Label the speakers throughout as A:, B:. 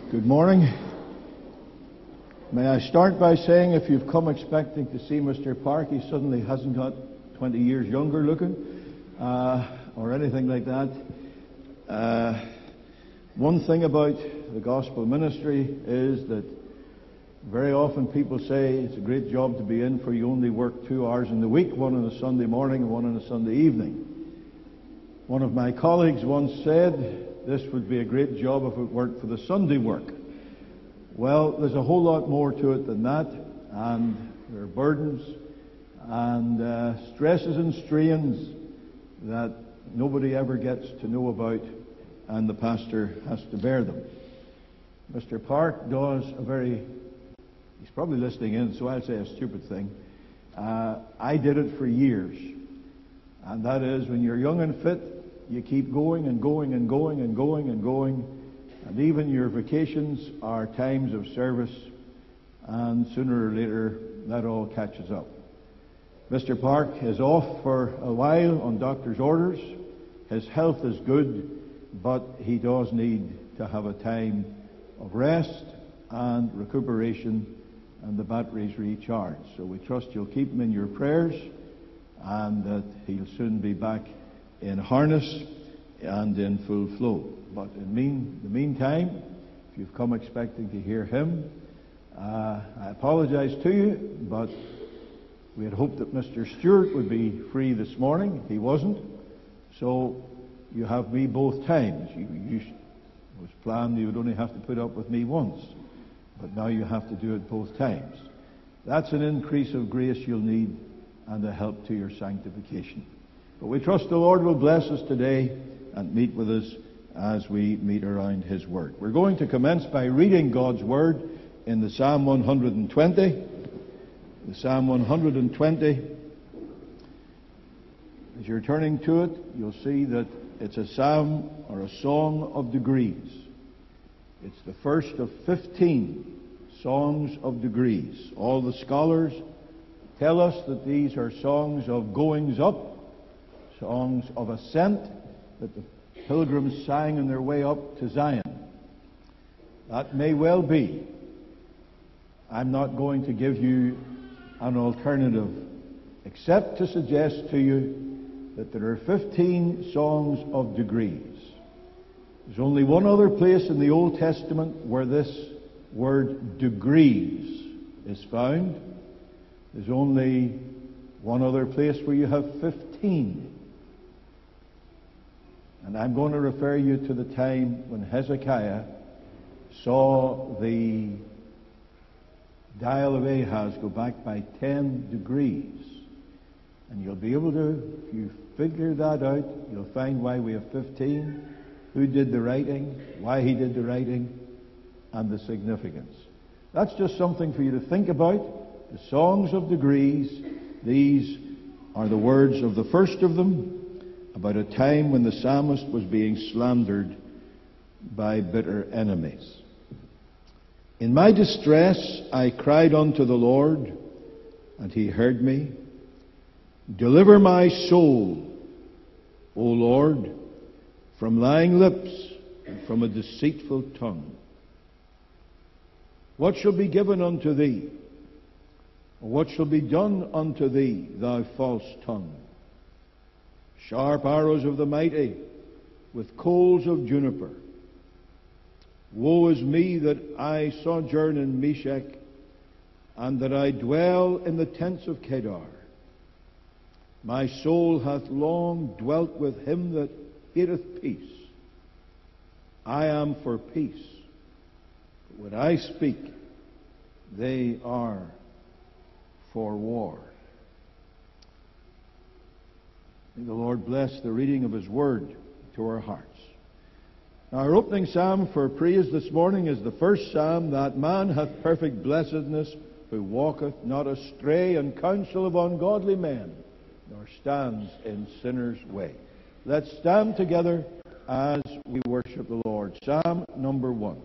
A: Good morning. May I start by saying if you've come expecting to see Mr. Park, he suddenly hasn't got 20 years younger looking, or anything like that. One thing about the gospel ministry is that very often people say it's a great job to be in, for you only work 2 hours in the week, one on a Sunday morning and one on a Sunday evening. One of my colleagues once said this would be a great job if it weren't for the Sunday work. Well, there's a whole lot more to it than that, and there are burdens and stresses and strains that nobody ever gets to know about, and the pastor has to bear them. Mr. Park does he's probably listening in, so I'll say a stupid thing. I did it for years, and that is, when you're young and fit, you keep going and going and going and going and going, and even your vacations are times of service, and sooner or later that all catches up. Mr. Park is off for a while on doctor's orders. His health is good, but he does need to have a time of rest and recuperation and the batteries recharged. So we trust you'll keep him in your prayers and that he'll soon be back in harness and in full flow. But in the meantime, if you've come expecting to hear him, I apologize to you, but we had hoped that Mr. Stewart would be free this morning. He wasn't. So you have me both times. It was planned you would only have to put up with me once, but now you have to do it both times. That's an increase of grace you'll need and a help to your sanctification. But we trust the Lord will bless us today and meet with us as we meet around His Word. We're going to commence by reading God's Word in the Psalm 120. The Psalm 120. As you're turning to it, you'll see that it's a psalm or a song of degrees. It's the first of 15 songs of degrees. All the scholars tell us that these are songs of goings up, songs of ascent that the pilgrims sang on their way up to Zion. That may well be. I'm not going to give you an alternative, except to suggest to you that there are 15 songs of degrees. There's only one other place in the Old Testament where this word degrees is found. There's only one other place where you have 15. And I'm going to refer you to the time when Hezekiah saw the dial of Ahaz go back by 10 degrees. And you'll be able to, if you figure that out, you'll find why we have 15, who did the writing, why he did the writing, and the significance. That's just something for you to think about. The songs of degrees, these are the words of the first of them, about a time when the psalmist was being slandered by bitter enemies. In my distress I cried unto the Lord, and He heard me. Deliver my soul, O Lord, from lying lips and from a deceitful tongue. What shall be given unto thee? Or what shall be done unto thee, thou false tongue? Sharp arrows of the mighty, with coals of juniper. Woe is me that I sojourn in Meshech, and that I dwell in the tents of Kedar. My soul hath long dwelt with him that hateth peace. I am for peace, but when I speak, they are for war. May the Lord bless the reading of His Word to our hearts. Now, our opening psalm for praise this morning is the first psalm, that man hath perfect blessedness, who walketh not astray in counsel of ungodly men, nor stands in sinners' way. Let's stand together as we worship the Lord. Psalm number 1.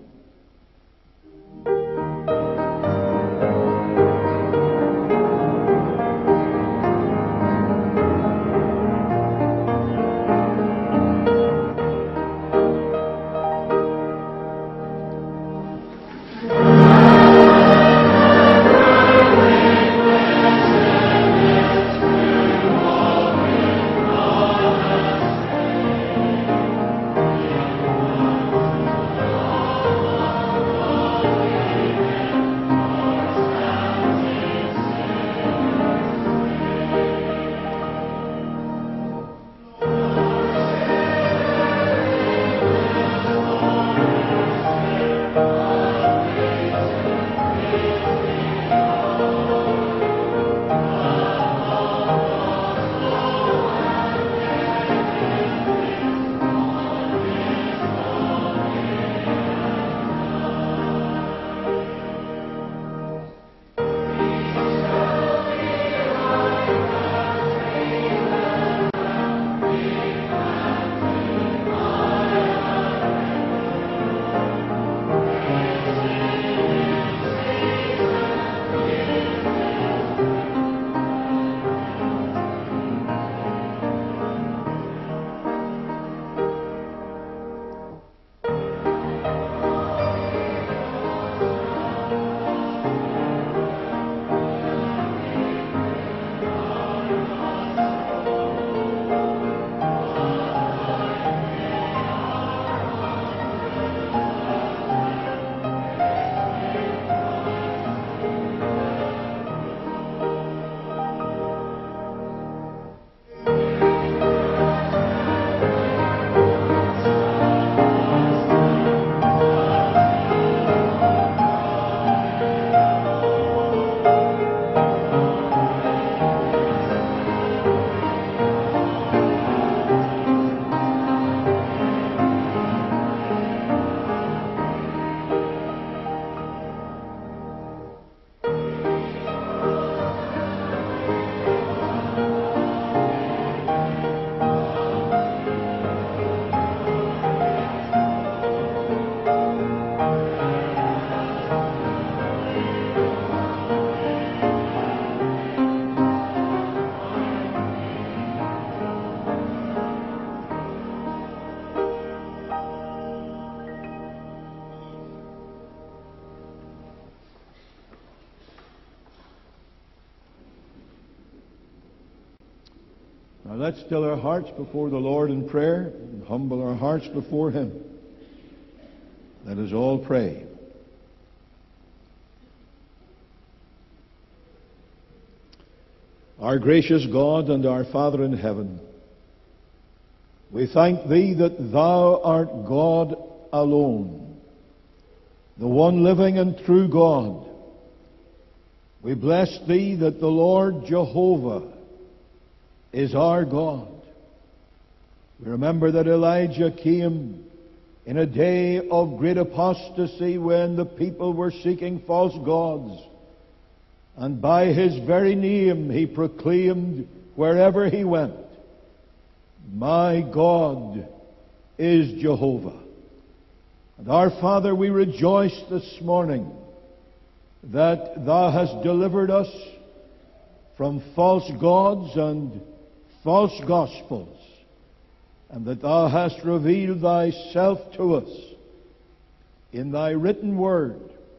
A: Now let's still our hearts before the Lord in prayer and humble our hearts before Him. Let us all pray. Our gracious God and our Father in heaven, we thank Thee that Thou art God alone, the one living and true God. We bless Thee that the Lord Jehovah is our God. We remember that Elijah came in a day of great apostasy when the people were seeking false gods. And by His very name he proclaimed wherever he went, "My God is Jehovah." And our Father, we rejoice this morning that Thou hast delivered us from false gods and false gospels, and that Thou hast revealed Thyself to us in Thy written word,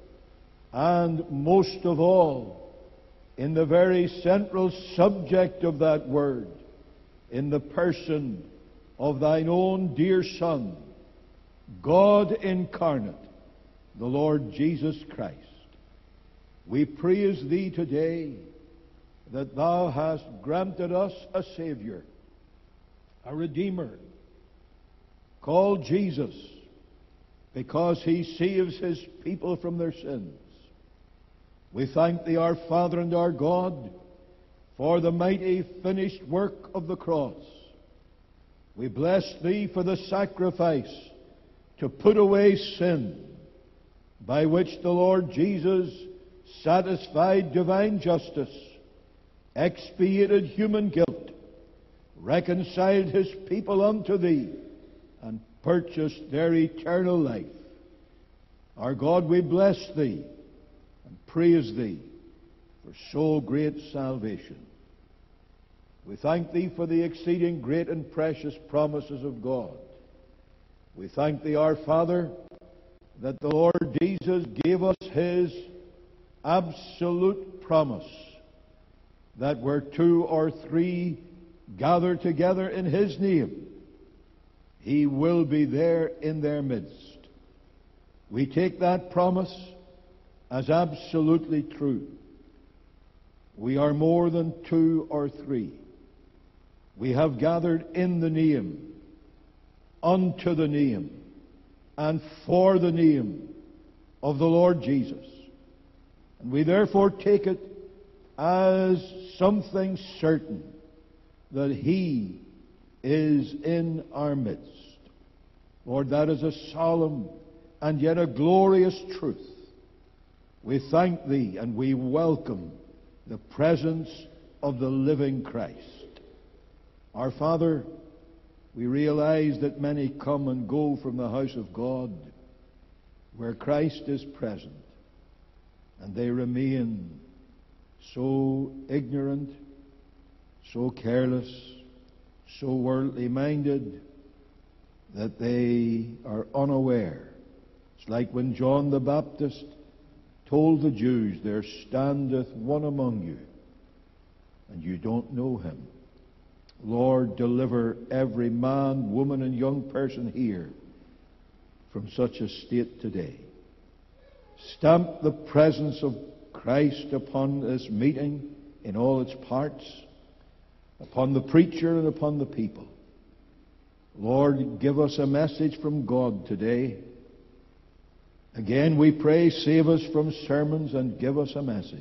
A: and most of all, in the very central subject of that word, in the person of Thine own dear Son, God incarnate, the Lord Jesus Christ. We praise Thee today that Thou hast granted us a Savior, a Redeemer, called Jesus, because He saves His people from their sins. We thank Thee, our Father and our God, for the mighty finished work of the cross. We bless Thee for the sacrifice to put away sin, by which the Lord Jesus satisfied divine justice, expiated human guilt, reconciled His people unto Thee, and purchased their eternal life. Our God, we bless Thee and praise Thee for so great salvation. We thank Thee for the exceeding great and precious promises of God. We thank Thee, our Father, that the Lord Jesus gave us His absolute promise that where two or three gather together in His name, He will be there in their midst. We take that promise as absolutely true. We are more than two or three. We have gathered in the name, unto the name, and for the name of the Lord Jesus. And we therefore take it as something certain that He is in our midst. Lord, that is a solemn and yet a glorious truth. We thank Thee and we welcome the presence of the living Christ. Our Father, we realize that many come and go from the house of God where Christ is present, and they remain so ignorant, so careless, so worldly minded that they are unaware. It's like when John the Baptist told the Jews, "There standeth one among you, and you don't know him." Lord, deliver every man, woman, and young person here from such a state today. Stamp the presence of Christ upon this meeting in all its parts, upon the preacher and upon the people. Lord, give us a message from God today. Again, we pray, save us from sermons and give us a message.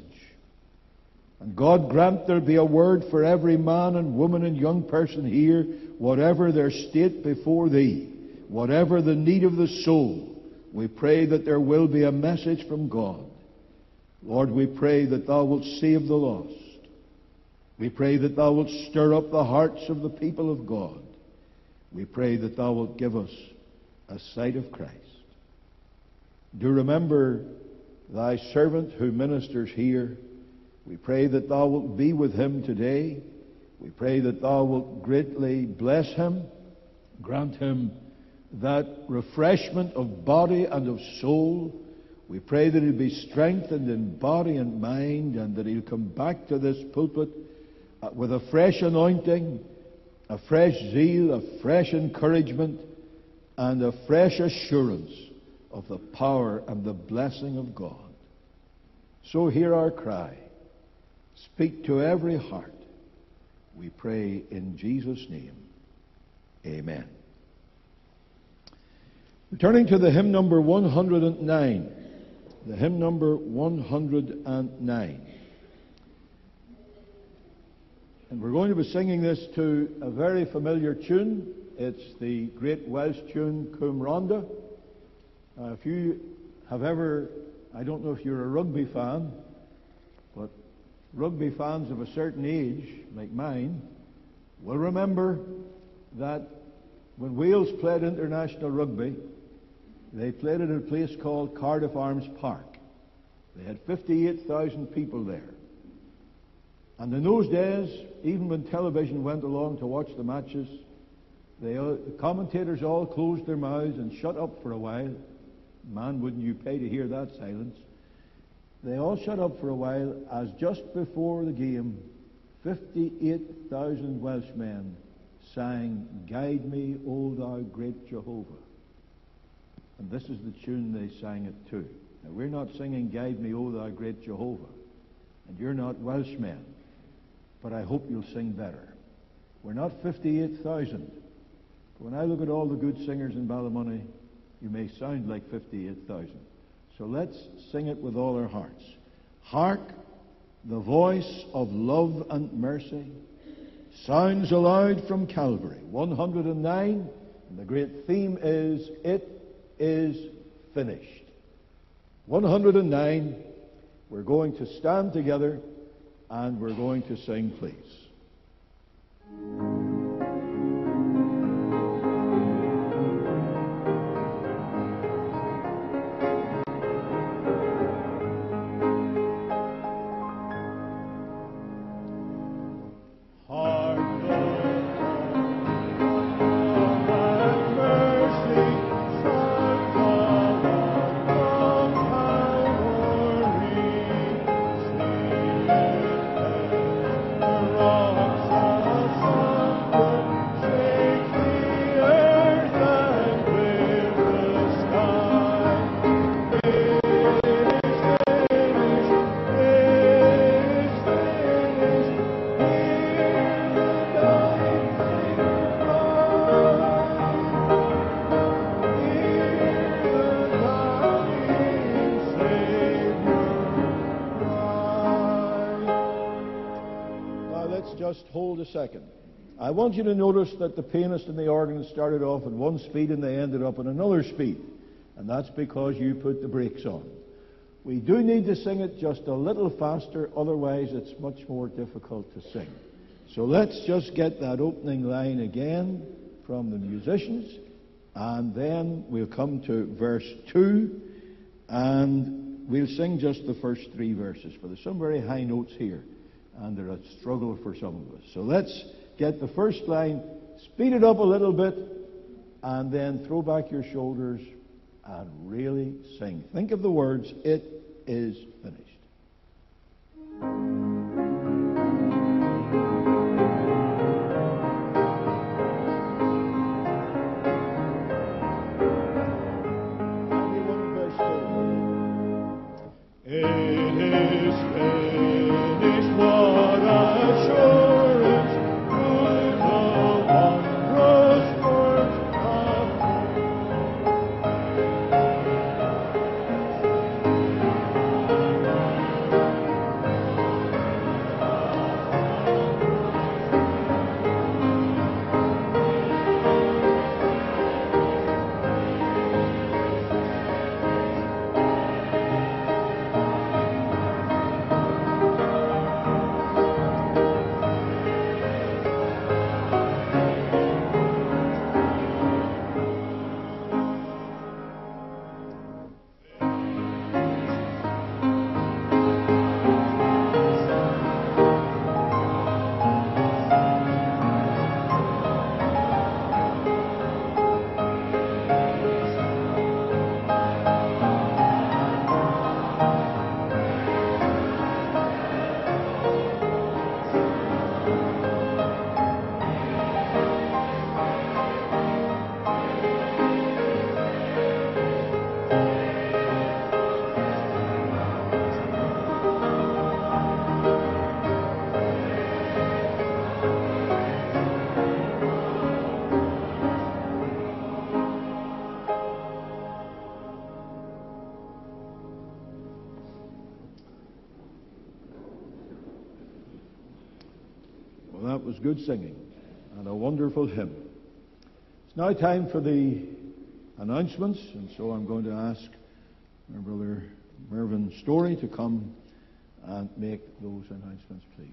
A: And God, grant there be a word for every man and woman and young person here, whatever their state before Thee, whatever the need of the soul. We pray that there will be a message from God. Lord, we pray that Thou wilt save the lost. We pray that Thou wilt stir up the hearts of the people of God. We pray that Thou wilt give us a sight of Christ. Do remember Thy servant who ministers here. We pray that Thou wilt be with him today. We pray that Thou wilt greatly bless him. Grant him that refreshment of body and of soul. We pray that he'll be strengthened in body and mind, and that he'll come back to this pulpit with a fresh anointing a fresh zeal, a fresh encouragement, and a fresh assurance of the power and the blessing of God. So hear our cry. Speak to every heart. We pray in Jesus' name. Amen. Returning to the hymn number 109. The hymn number 109. And we're going to be singing this to a very familiar tune. It's the great Welsh tune, Cwm Rhondda. If you have ever, I don't know if you're a rugby fan, but rugby fans of a certain age, like mine, will remember that when Wales played international rugby, they played at a place called Cardiff Arms Park. They had 58,000 people there. And in those days, even when television went along to watch the matches, the commentators all closed their mouths and shut up for a while. Man, wouldn't you pay to hear that silence? They all shut up for a while as just before the game, 58,000 Welshmen sang, "Guide me, O thou great Jehovah." And this is the tune they sang it to. Now, we're not singing, "Guide me, O thou great Jehovah." And you're not Welshmen. But I hope you'll sing better. We're not 58,000. But when I look at all the good singers in Ballymoney, you may sound like 58,000. So let's sing it with all our hearts. Hark, the voice of love and mercy sounds aloud from Calvary. 109, and the great theme is, "It is finished." 109, we're going to stand together and we're going to sing, please. Just hold a second. I want you to notice that the pianist and the organist started off at one speed and they ended up at another speed. And that's because you put the brakes on. We do need to sing it just a little faster, otherwise it's much more difficult to sing. So let's just get that opening line again from the musicians, and then we'll come to verse 2, and we'll sing just the first 3 verses, for there's some very high notes here. And they're a struggle for some of us. So let's get the first line, speed it up a little bit, and then throw back your shoulders and really sing. Think of the words, "It is finished." that was good singing and a wonderful hymn. It's now time for the announcements, and so I'm going to ask our brother Mervyn Story to come and make those announcements, please.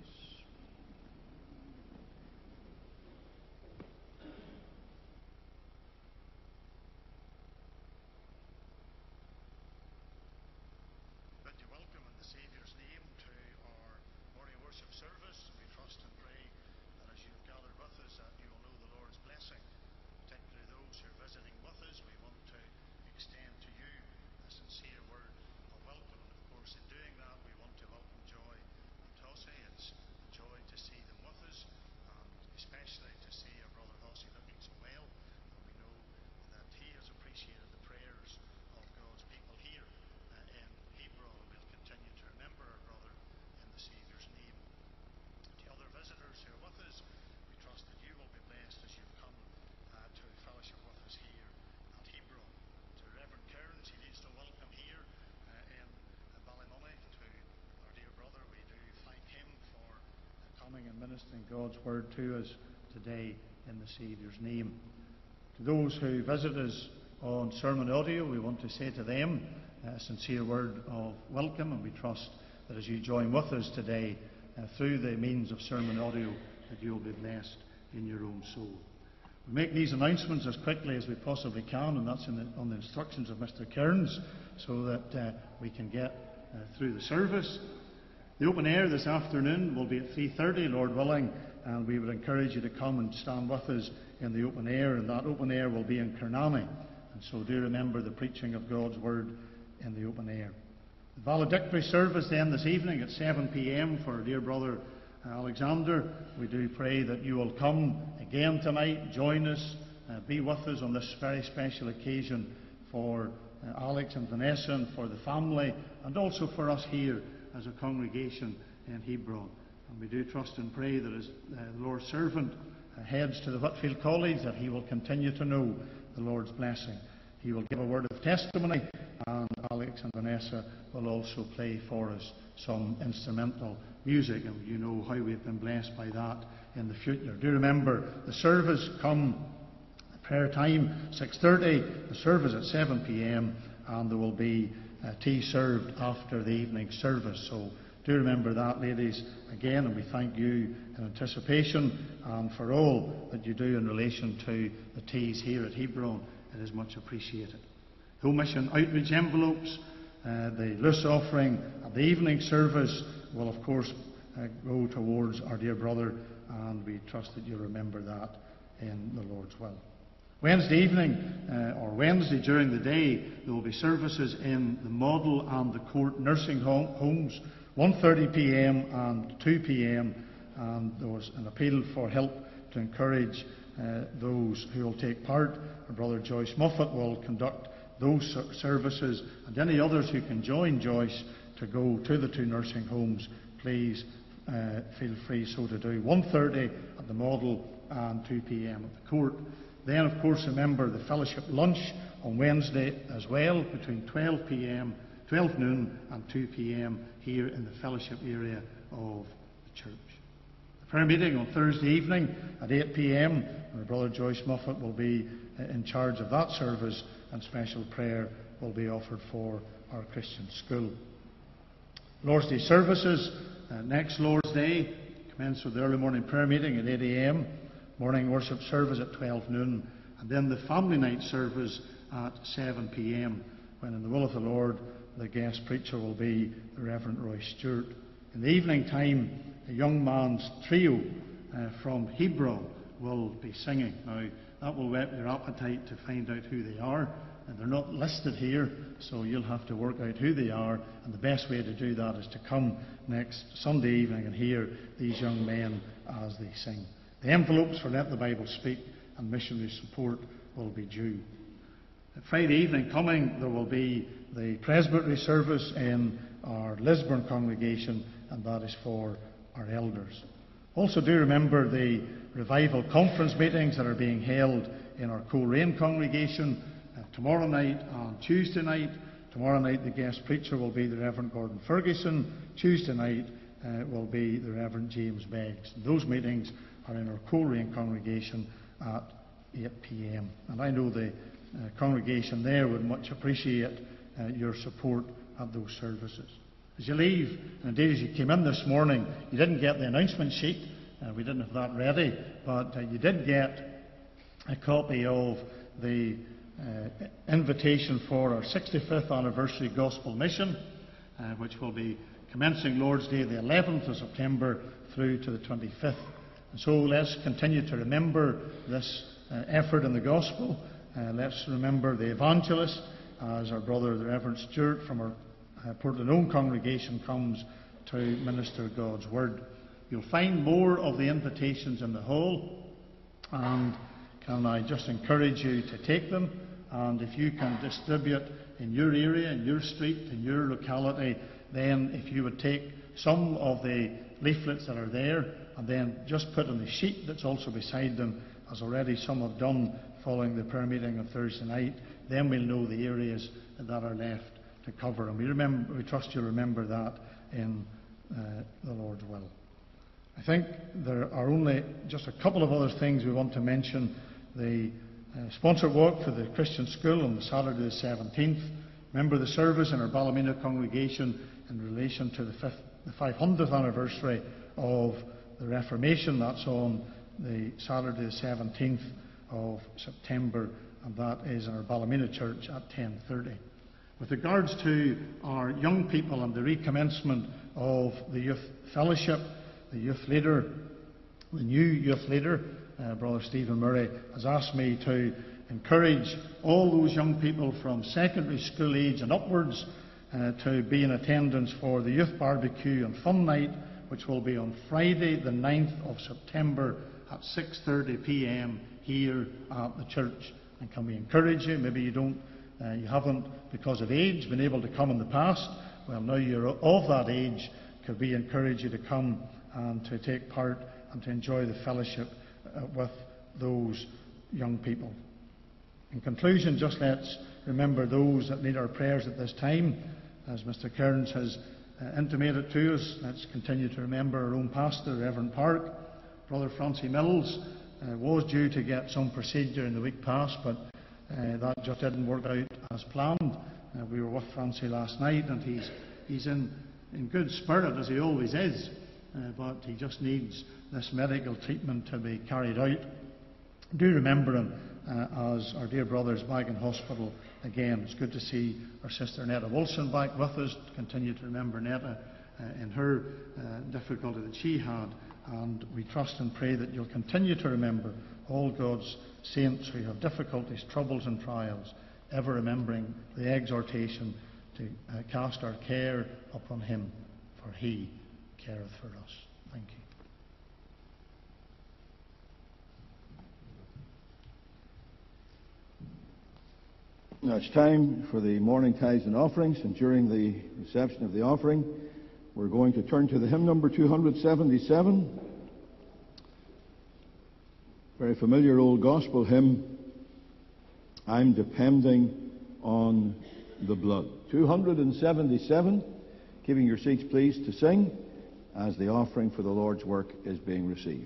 B: And ministering God's word to us today in the Saviour's name. To those who visit us on sermon audio, we want to say to them a sincere word of welcome, and we trust that as you join with us today through the means of sermon audio, that you will be blessed in your own soul. We make these announcements as quickly as we possibly can, and that's on the instructions of Mr. Cairns, so that we can get through the service. The open air this afternoon will be at 3:30, Lord willing, and we would encourage you to come and stand with us in the open air, and that open air will be in Carnamie. And so do remember the preaching of God's word in the open air. The valedictory service then this evening at 7 p.m. for our dear brother Alexander. We do pray that you will come again tonight, join us, be with us on this very special occasion for Alex and Vanessa and for the family, and also for us here as a congregation in Hebron. And we do trust and pray that as the Lord's servant heads to the Whitfield College, that he will continue to know the Lord's blessing. He will give a word of testimony, and Alex and Vanessa will also play for us some instrumental music, and you know how we've been blessed by that in the future. Do remember, the service prayer time 6:30, the service at 7 p.m, and there will be tea served after the evening service. So do remember that, ladies, again, and we thank you in anticipation and for all that you do in relation to the teas here at Hebron. It is much appreciated. Home Mission outreach envelopes, the loose offering at the evening service will of course go towards our dear brother, and we trust that you'll remember that in the Lord's will. Wednesday evening, or Wednesday during the day, there will be services in the Model and the Court nursing homes, 1:30 p.m. and 2 p.m. And there was an appeal for help to encourage those who will take part. Our brother Joyce Moffat will conduct those services, and any others who can join Joyce to go to the two nursing homes, please feel free so to do. 1:30 at the Model and 2 p.m. at the Court. Then, of course, remember the fellowship lunch on Wednesday as well, between 12 noon and 2 p.m. here in the fellowship area of the church. The prayer meeting on Thursday evening at 8 p.m, and Brother Joyce Moffat will be in charge of that service, and special prayer will be offered for our Christian school. Lord's Day services, next Lord's Day, commence with the early morning prayer meeting at 8 a.m, morning worship service at 12 noon, and then the family night service at 7 p.m, when in the will of the Lord the guest preacher will be the Reverend Roy Stewart. In the evening time, a young man's trio from Hebron will be singing. Now, that will whet your appetite to find out who they are, and they're not listed here, so you'll have to work out who they are, and the best way to do that is to come next Sunday evening and hear these young men as they sing. The envelopes for Let the Bible Speak and missionary support will be due. Friday evening coming, there will be the presbytery service in our Lisburn congregation, and that is for our elders. Also do remember the revival conference meetings that are being held in our Coleraine congregation tomorrow night and Tuesday night. Tomorrow night the guest preacher will be the Reverend Gordon Ferguson. Tuesday night will be the Reverend James Beggs. Those meetings are in our Coleraine congregation at 8 p.m. And I know the congregation there would much appreciate your support at those services. As you leave, and indeed as you came in this morning, you didn't get the announcement sheet. We didn't have that ready, but you did get a copy of the invitation for our 65th anniversary Gospel Mission, which will be commencing Lord's Day the 11th of September through to the 25th. And so let's continue to remember this effort in the Gospel. Let's remember the evangelist as our brother, the Reverend Stuart from our Portlandone congregation comes to minister God's Word. You'll find more of the invitations in the hall, and can I just encourage you to take them, and if you can distribute in your area, in your street, in your locality, then if you would take some of the leaflets that are there and then just put on the sheet that's also beside them, as already some have done following the prayer meeting on Thursday night, then we'll know the areas that are left to cover. And we trust you'll remember that in the Lord's will. I think there are only just a couple of other things we want to mention. The sponsored walk for the Christian school on the Saturday the 17th. Remember the service in our Ballymena congregation in relation to the 500th anniversary of the Reformation. That's on the Saturday the 17th of September, and that is in our Ballymena church at 10:30. With regards to our young people and the recommencement of the youth fellowship, the youth leader, the new youth leader, Brother Stephen Murray, has asked me to encourage all those young people from secondary school age and upwards to be in attendance for the Youth Barbecue and Fun Night, which will be on Friday the 9th of September at 6:30 p.m. here at the church. And can we encourage you? Maybe you haven't, because of age, been able to come in the past. Well, now you're of that age, could we encourage you to come and to take part and to enjoy the fellowship with those young people. In conclusion, just let's remember those that need our prayers at this time. As Mr. Kearns has intimated to us, let's continue to remember our own pastor, Reverend Park. Brother Francie Mills was due to get some procedure in the week past, but that just didn't work out as planned. We were with Francie last night, and he's in good spirit, as he always is, but he just needs this medical treatment to be carried out. Do remember him as our dear brother's back in hospital again. It's good to see our sister Netta Wilson back with us. Continue to remember Netta in her difficulty that she had, and we trust and pray that you'll continue to remember all God's saints who have difficulties, troubles and trials, ever remembering the exhortation to cast our care upon Him, for He careth for us. Thank you.
A: Now it's time for the morning tithes and offerings, and during the reception of the offering, we're going to turn to the hymn number 277. Very familiar old gospel hymn, I'm Depending on the Blood. 277. Keeping your seats, please, to sing as the offering for the Lord's work is being received.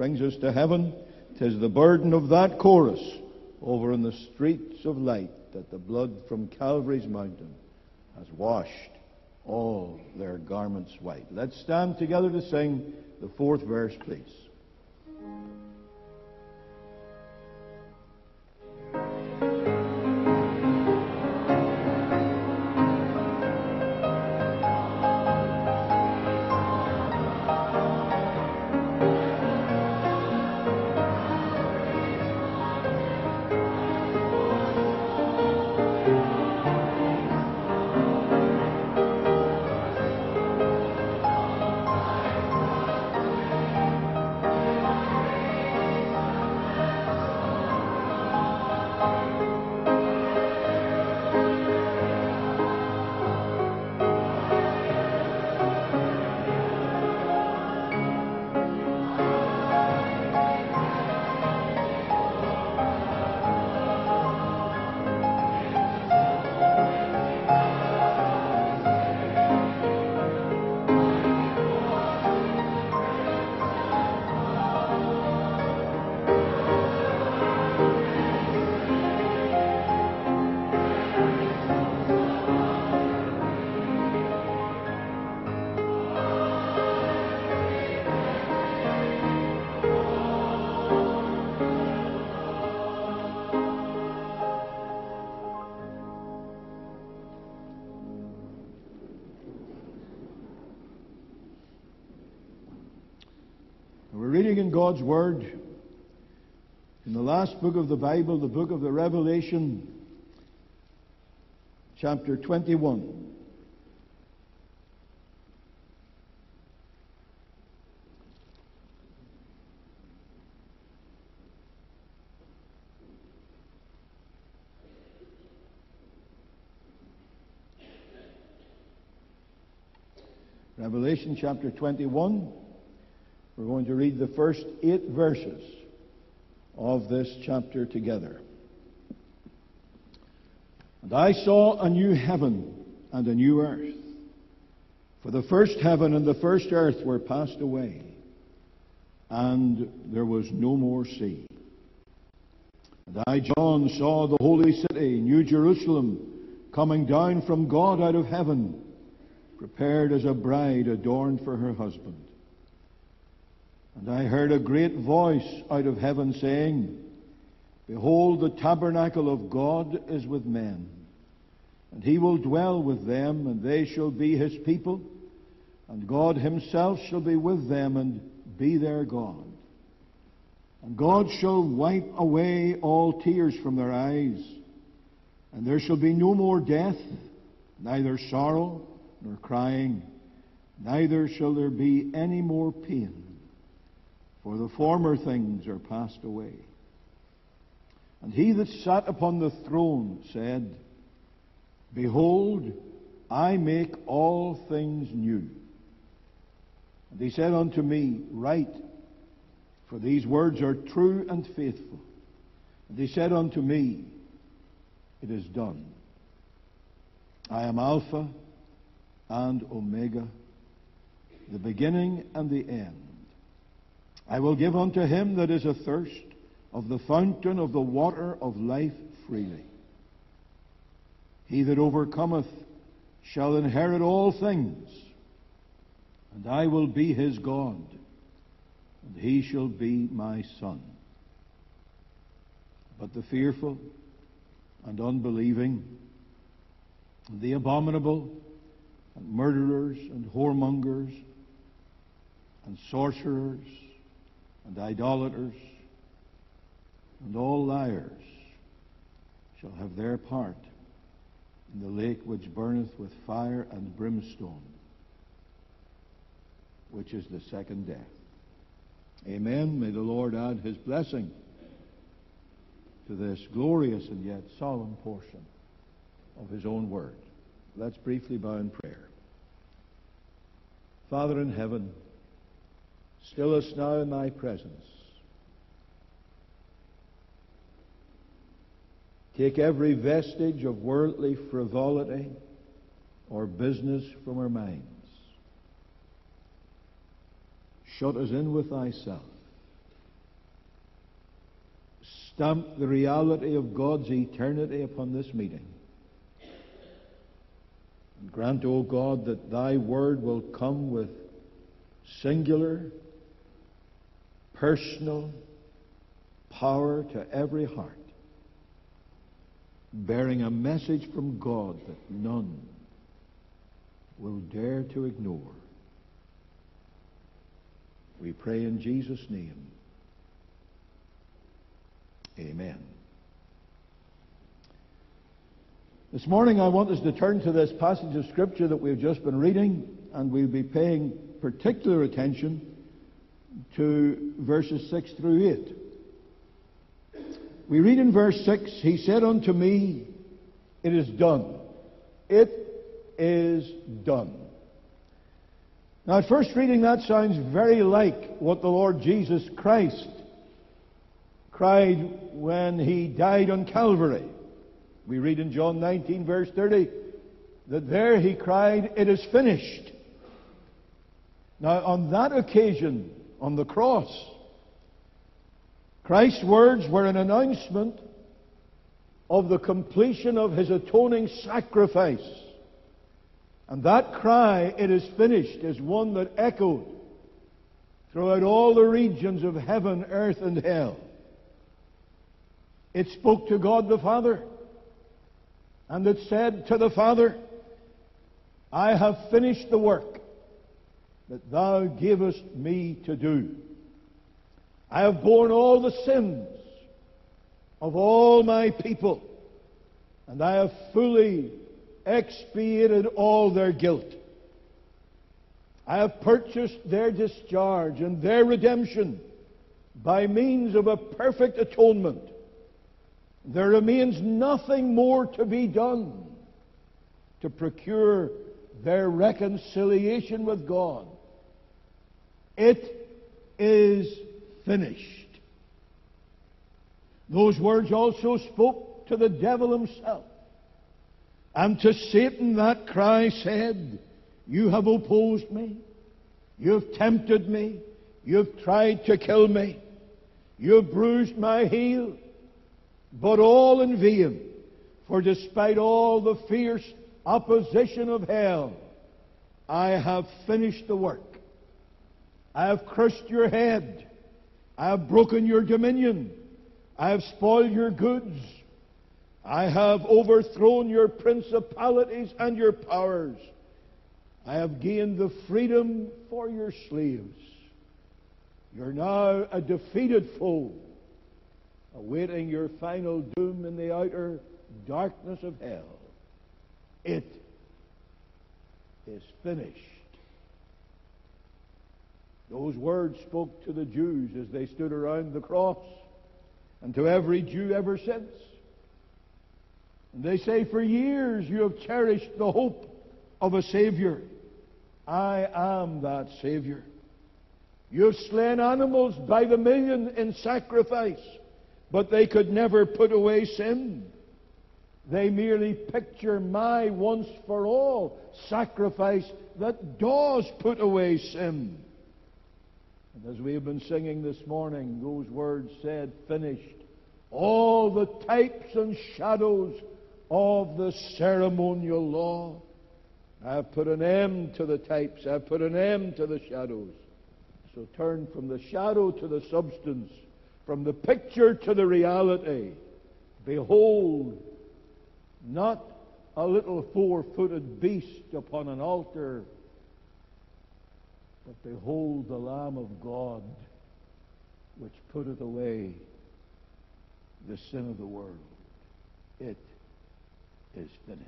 A: brings us to heaven. 'Tis the burden of that chorus over in the streets of light that the blood from Calvary's mountain has washed all their garments white. Let's stand together to sing the fourth verse, please. We're reading in God's Word in the last book of the Bible, the book of the Revelation, chapter 21. Revelation chapter 21. We're going to read the first 8 verses of this chapter together. And I saw a new heaven and a new earth. For the first heaven and the first earth were passed away, and there was no more sea. And I, John, saw the holy city, New Jerusalem, coming down from God out of heaven, prepared as a bride adorned for her husband. And I heard a great voice out of heaven saying, Behold, the tabernacle of God is with men, and he will dwell with them, and they shall be his people, and God himself shall be with them and be their God. And God shall wipe away all tears from their eyes, and there shall be no more death, neither sorrow nor crying, neither shall there be any more pain. For the former things are passed away. And he that sat upon the throne said, Behold, I make all things new. And he said unto me, Write, for these words are true and faithful. And he said unto me, It is done. I am Alpha and Omega, the beginning and the end. I will give unto him that is athirst of the fountain of the water of life freely. He that overcometh shall inherit all things, and I will be his God, and he shall be my son. But the fearful and unbelieving, and the abominable, and murderers, and whoremongers, and sorcerers, and idolaters, and all liars shall have their part in the lake which burneth with fire and brimstone, which is the second death. Amen. May the Lord add his blessing to this glorious and yet solemn portion of his own word. Let's briefly bow in prayer. Father in heaven, still us now in thy presence. Take every vestige of worldly frivolity or business from our minds. Shut us in with thyself, stamp the reality of God's eternity upon this meeting. And grant, O God, that Thy Word will come with singular, personal power to every heart, bearing a message from God that none will dare to ignore. We pray in Jesus' name. Amen. This morning I want us to turn to this passage of Scripture that we've just been reading, and we'll be paying particular attention to verses 6 through 8. We read in verse 6, He said unto me, It is done. It is done. Now, at first reading, that sounds very like what the Lord Jesus Christ cried when He died on Calvary. We read in John 19, verse 30, that there He cried, It is finished. Now, on that occasion, on the cross, Christ's words were an announcement of the completion of His atoning sacrifice. And that cry, It is finished, is one that echoed throughout all the regions of heaven, earth, and hell. It spoke to God the Father, and it said to the Father, I have finished the work that Thou gavest me to do. I have borne all the sins of all my people, and I have fully expiated all their guilt. I have purchased their discharge and their redemption by means of a perfect atonement. There remains nothing more to be done to procure their reconciliation with God. It is finished. Those words also spoke to the devil himself. And to Satan that cry said, You have opposed me. You have tempted me. You have tried to kill me. You have bruised my heel. But all in vain. For despite all the fierce opposition of hell, I have finished the work. I have crushed your head. I have broken your dominion. I have spoiled your goods. I have overthrown your principalities and your powers. I have gained the freedom for your slaves. You're now a defeated foe, awaiting your final doom in the outer darkness of hell. It is finished. Those words spoke to the Jews as they stood around the cross, and to every Jew ever since. And they say, for years you have cherished the hope of a Savior. I am that Savior. You have slain animals by the million in sacrifice, but they could never put away sin. They merely picture my once-for-all sacrifice that does put away sin. And as we have been singing this morning, those words said, finished. All the types and shadows of the ceremonial law. I have put an end to the types. I have put an end to the shadows. So turn from the shadow to the substance, from the picture to the reality. Behold, not a little four-footed beast upon an altar, but behold the Lamb of God, which putteth away the sin of the world. It is finished.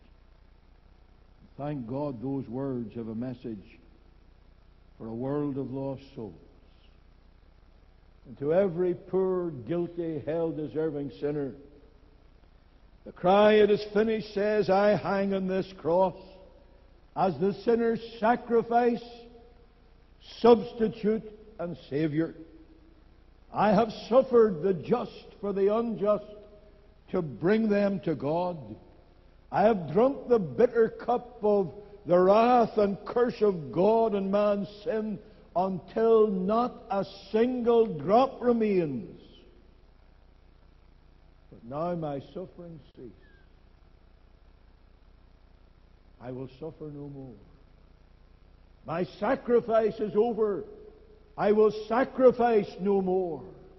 A: Thank God those words have a message for a world of lost souls. And to every poor, guilty, hell-deserving sinner, the cry, it is finished, says, I hang on this cross as the sinner's sacrifice, substitute, and Savior. I have suffered the just for the unjust to bring them to God. I have drunk the bitter cup of the wrath and curse of God and man's sin until not a single drop remains. Now my suffering cease. I will suffer no more. My sacrifice is over. I will sacrifice no more.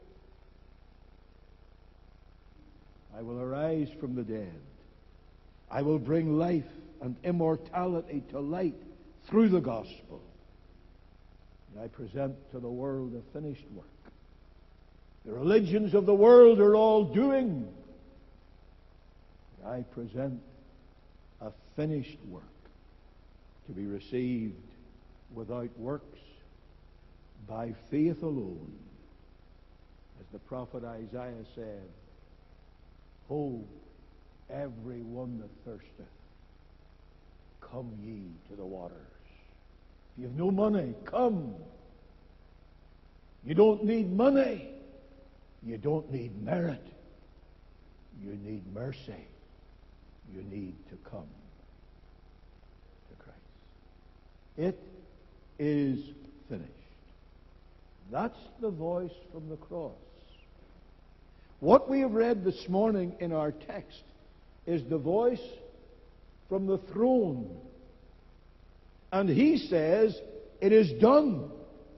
A: I will arise from the dead. I will bring life and immortality to light through the gospel. And I present to the world a finished work. The religions of the world are all doing. And I present a finished work to be received without works, by faith alone. As the prophet Isaiah said, "Ho, every one that thirsteth, come ye to the waters." If you have no money, come. You don't need money. You don't need merit. You need mercy. You need to come to Christ. It is finished. That's the voice from the cross. What we have read this morning in our text is the voice from the throne. And he says, it is done.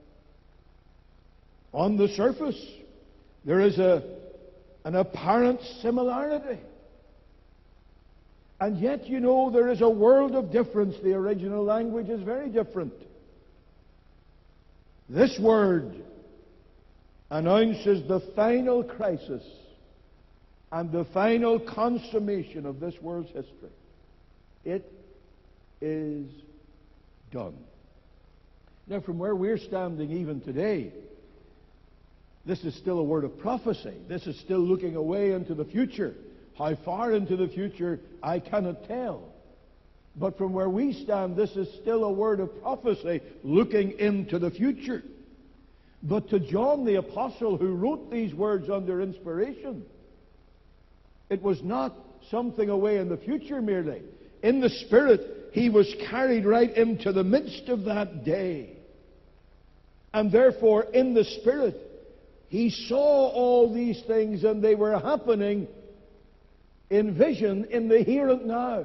A: On the surface, there is an apparent similarity. And yet, you know, there is a world of difference. The original language is very different. This word announces the final crisis and the final consummation of this world's history. It is done. Now, from where we're standing even today, this is still a word of prophecy. This is still looking away into the future. How far into the future, I cannot tell. But from where we stand, this is still a word of prophecy looking into the future. But to John the Apostle, who wrote these words under inspiration, it was not something away in the future merely. In the Spirit, he was carried right into the midst of that day. And therefore, in the Spirit, he saw all these things, and they were happening in vision in the here and now.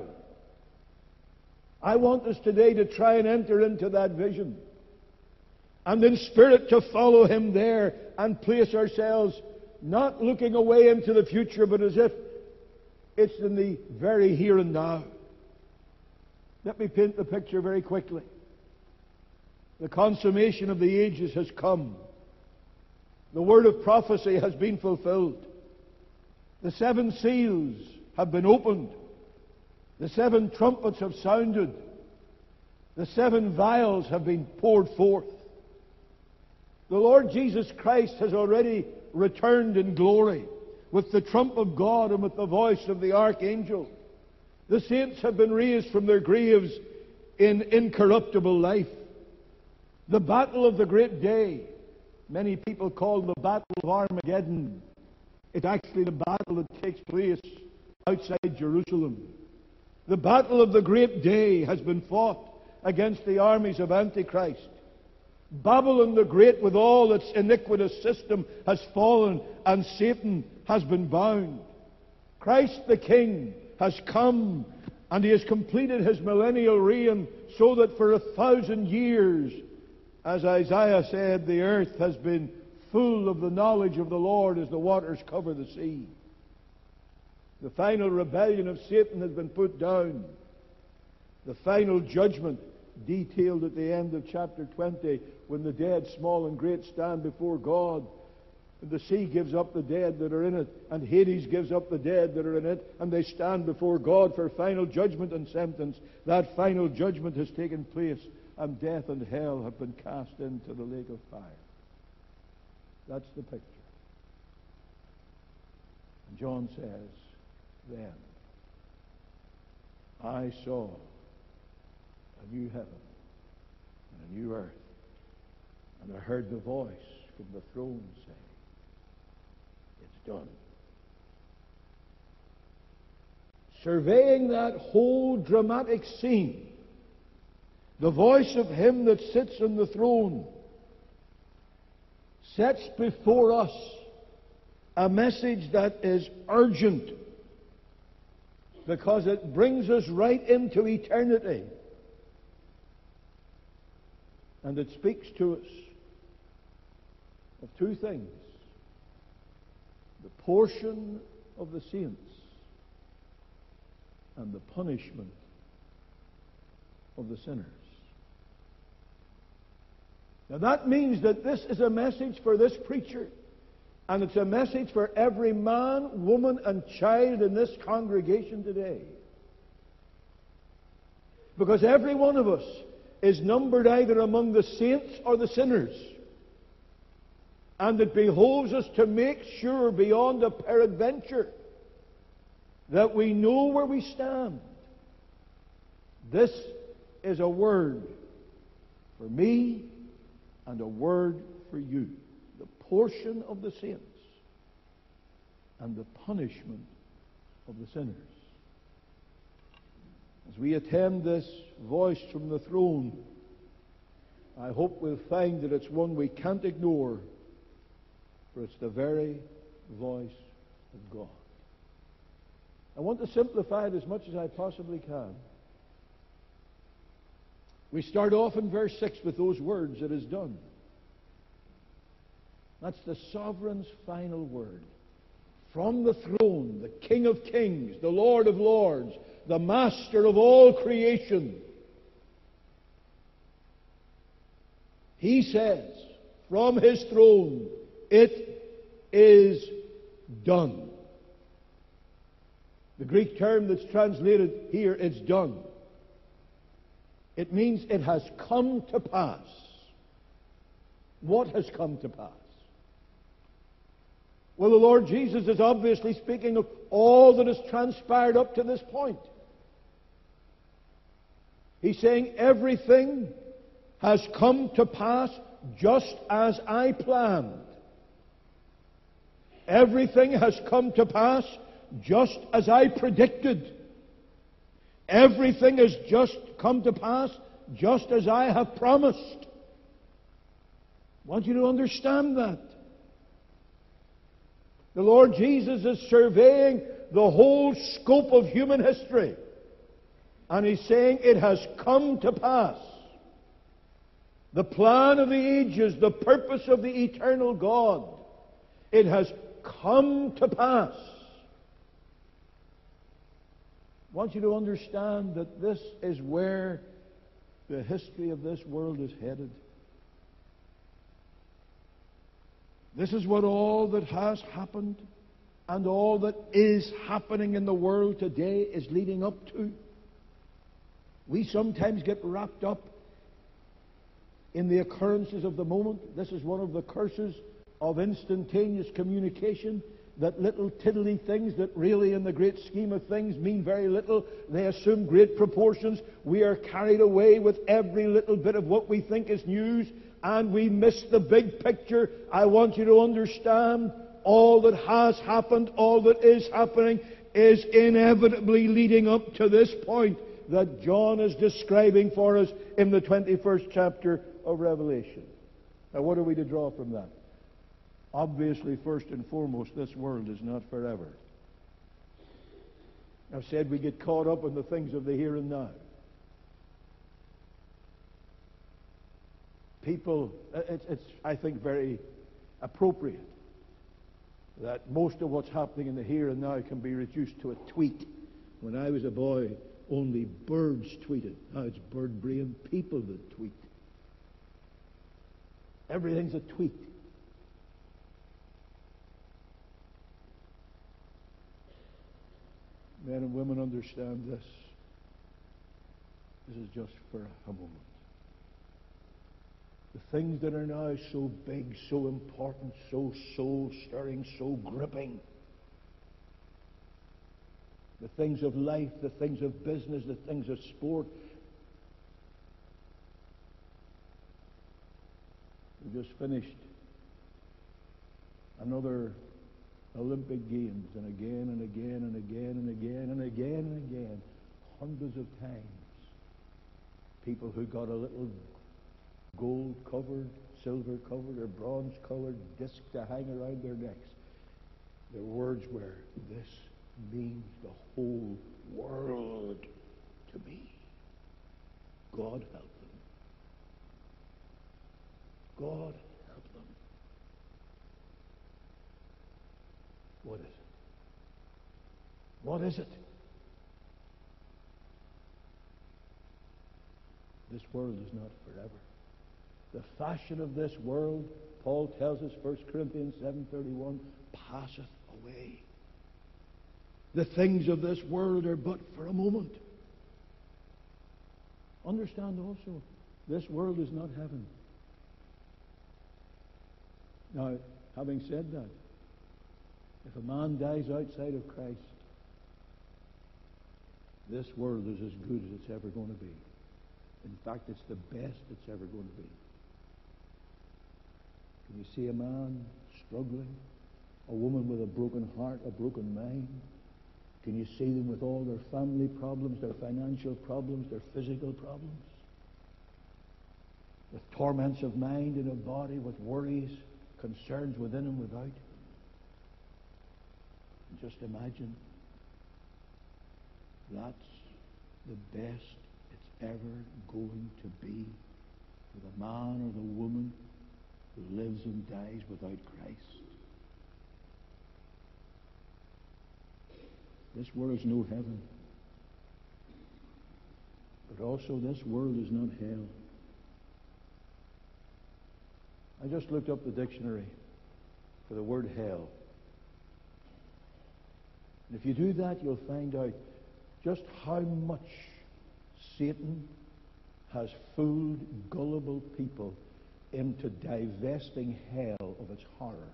A: I want us today to try and enter into that vision, and in spirit to follow him there and place ourselves not looking away into the future, but as if it's in the very here and now. Let me paint the picture very quickly. The consummation of the ages has come. The word of prophecy has been fulfilled. The 7 seals have been opened. The 7 trumpets have sounded. The 7 vials have been poured forth. The Lord Jesus Christ has already returned in glory with the trump of God and with the voice of the archangel. The saints have been raised from their graves in incorruptible life. The battle of the great day, many people call the Battle of Armageddon. It's actually the battle that takes place outside Jerusalem. The battle of the great day has been fought against the armies of Antichrist. Babylon the Great, with all its iniquitous system, has fallen, and Satan has been bound. Christ the King has come, and he has completed his millennial reign, so that for 1,000 years, as Isaiah said, the earth has been full of the knowledge of the Lord as the waters cover the sea. The final rebellion of Satan has been put down. The final judgment, detailed at the end of chapter 20, when the dead, small and great, stand before God. And the sea gives up the dead that are in it, and Hades gives up the dead that are in it, and they stand before God for final judgment and sentence. That final judgment has taken place, and death and hell have been cast into the lake of fire. That's the picture. And John says, then I saw a new heaven and a new earth, and I heard the voice from the throne say, it's done. Surveying that whole dramatic scene, the voice of him that sits on the throne sets before us A message that is urgent because it brings us right into eternity. And it speaks to us of two things: the portion of the saints and the punishment of the sinners. Now that means that this is a message for this preacher, and it's a message for every man, woman, and child in this congregation today. Because every one of us is numbered either among the saints or the sinners. And it behoves us to make sure beyond a peradventure that we know where we stand. This is a word for me and a word for you. The portion of the saints and the punishment of the sinners. As we attend this voice from the throne, I hope we'll find that it's one we can't ignore, for it's the very voice of God. I want to simplify it as much as I possibly can. We start off in verse 6 with those words, "It is done." That's the sovereign's final word. From the throne, the King of Kings, the Lord of Lords, the Master of all creation, He says, from His throne, "It is done." The Greek term that's translated here, "it's done," it means it has come to pass. What has come to pass? Well, the Lord Jesus is obviously speaking of all that has transpired up to this point. He's saying everything has come to pass just as I planned. Everything has come to pass just as I predicted. Everything has just come to pass just as I have promised. I want you to understand that. The Lord Jesus is surveying the whole scope of human history. And He's saying it has come to pass. The plan of the ages, the purpose of the eternal God, it has come to pass. I want you to understand that this is where the history of this world is headed. This is what all that has happened and all that is happening in the world today is leading up to. We sometimes get wrapped up in the occurrences of the moment. This is one of the curses of instantaneous communication, that little tiddly things that really in the great scheme of things mean very little, they assume great proportions. We are carried away with every little bit of what we think is news, and we miss the big picture. I want you to understand, all that has happened, all that is happening, is inevitably leading up to this point that John is describing for us in the 21st chapter of Revelation. Now, what are we to draw from that? Obviously, first and foremost, this world is not forever. I've said we get caught up in the things of the here and now. People, it's I think, very appropriate that most of what's happening in the here and now can be reduced to a tweet. When I was a boy, only birds tweeted. Now it's bird-brained people that tweet. Everything's a tweet. Men and women understand this. This is just for a moment. The things that are now so big, so important, so soul-stirring, so gripping, the things of life, the things of business, the things of sport. We just finished another Olympic Games, and again and again and again and again and again and again, hundreds of times, people who got a little gold-covered, silver-covered, or bronze-coloured disc to hang around their necks. Their words were, "This means the whole world to me." God help them. God help them. What is it? What is it? This world is not forever. The fashion of this world, Paul tells us, 1 Corinthians 7:31, passeth away. The things of this world are but for a moment. Understand also, this world is not heaven. Now, having said that, if a man dies outside of Christ, this world is as good as it's ever going to be. In fact, it's the best it's ever going to be. Can you see a man struggling? A woman with a broken heart, a broken mind? Can you see them with all their family problems, their financial problems, their physical problems? With torments of mind and of body, with worries, concerns within and without? And just imagine, that's the best it's ever going to be for the man or the woman who lives and dies without Christ. This world's no heaven. But also this world is not hell. I just looked up the dictionary for the word hell. And if you do that, you'll find out just how much Satan has fooled gullible people into divesting hell of its horror.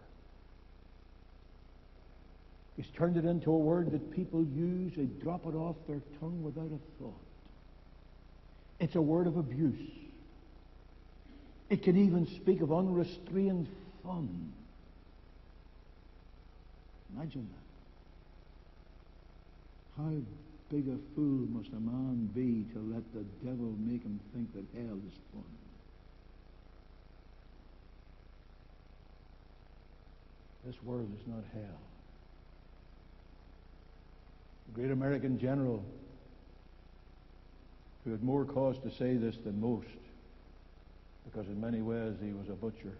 A: He's turned it into a word that people use, they drop it off their tongue without a thought. It's a word of abuse. It can even speak of unrestrained fun. Imagine that. How big a fool must a man be to let the devil make him think that hell is fun? This world is not hell. The great American general, who had more cause to say this than most, because in many ways he was a butcher,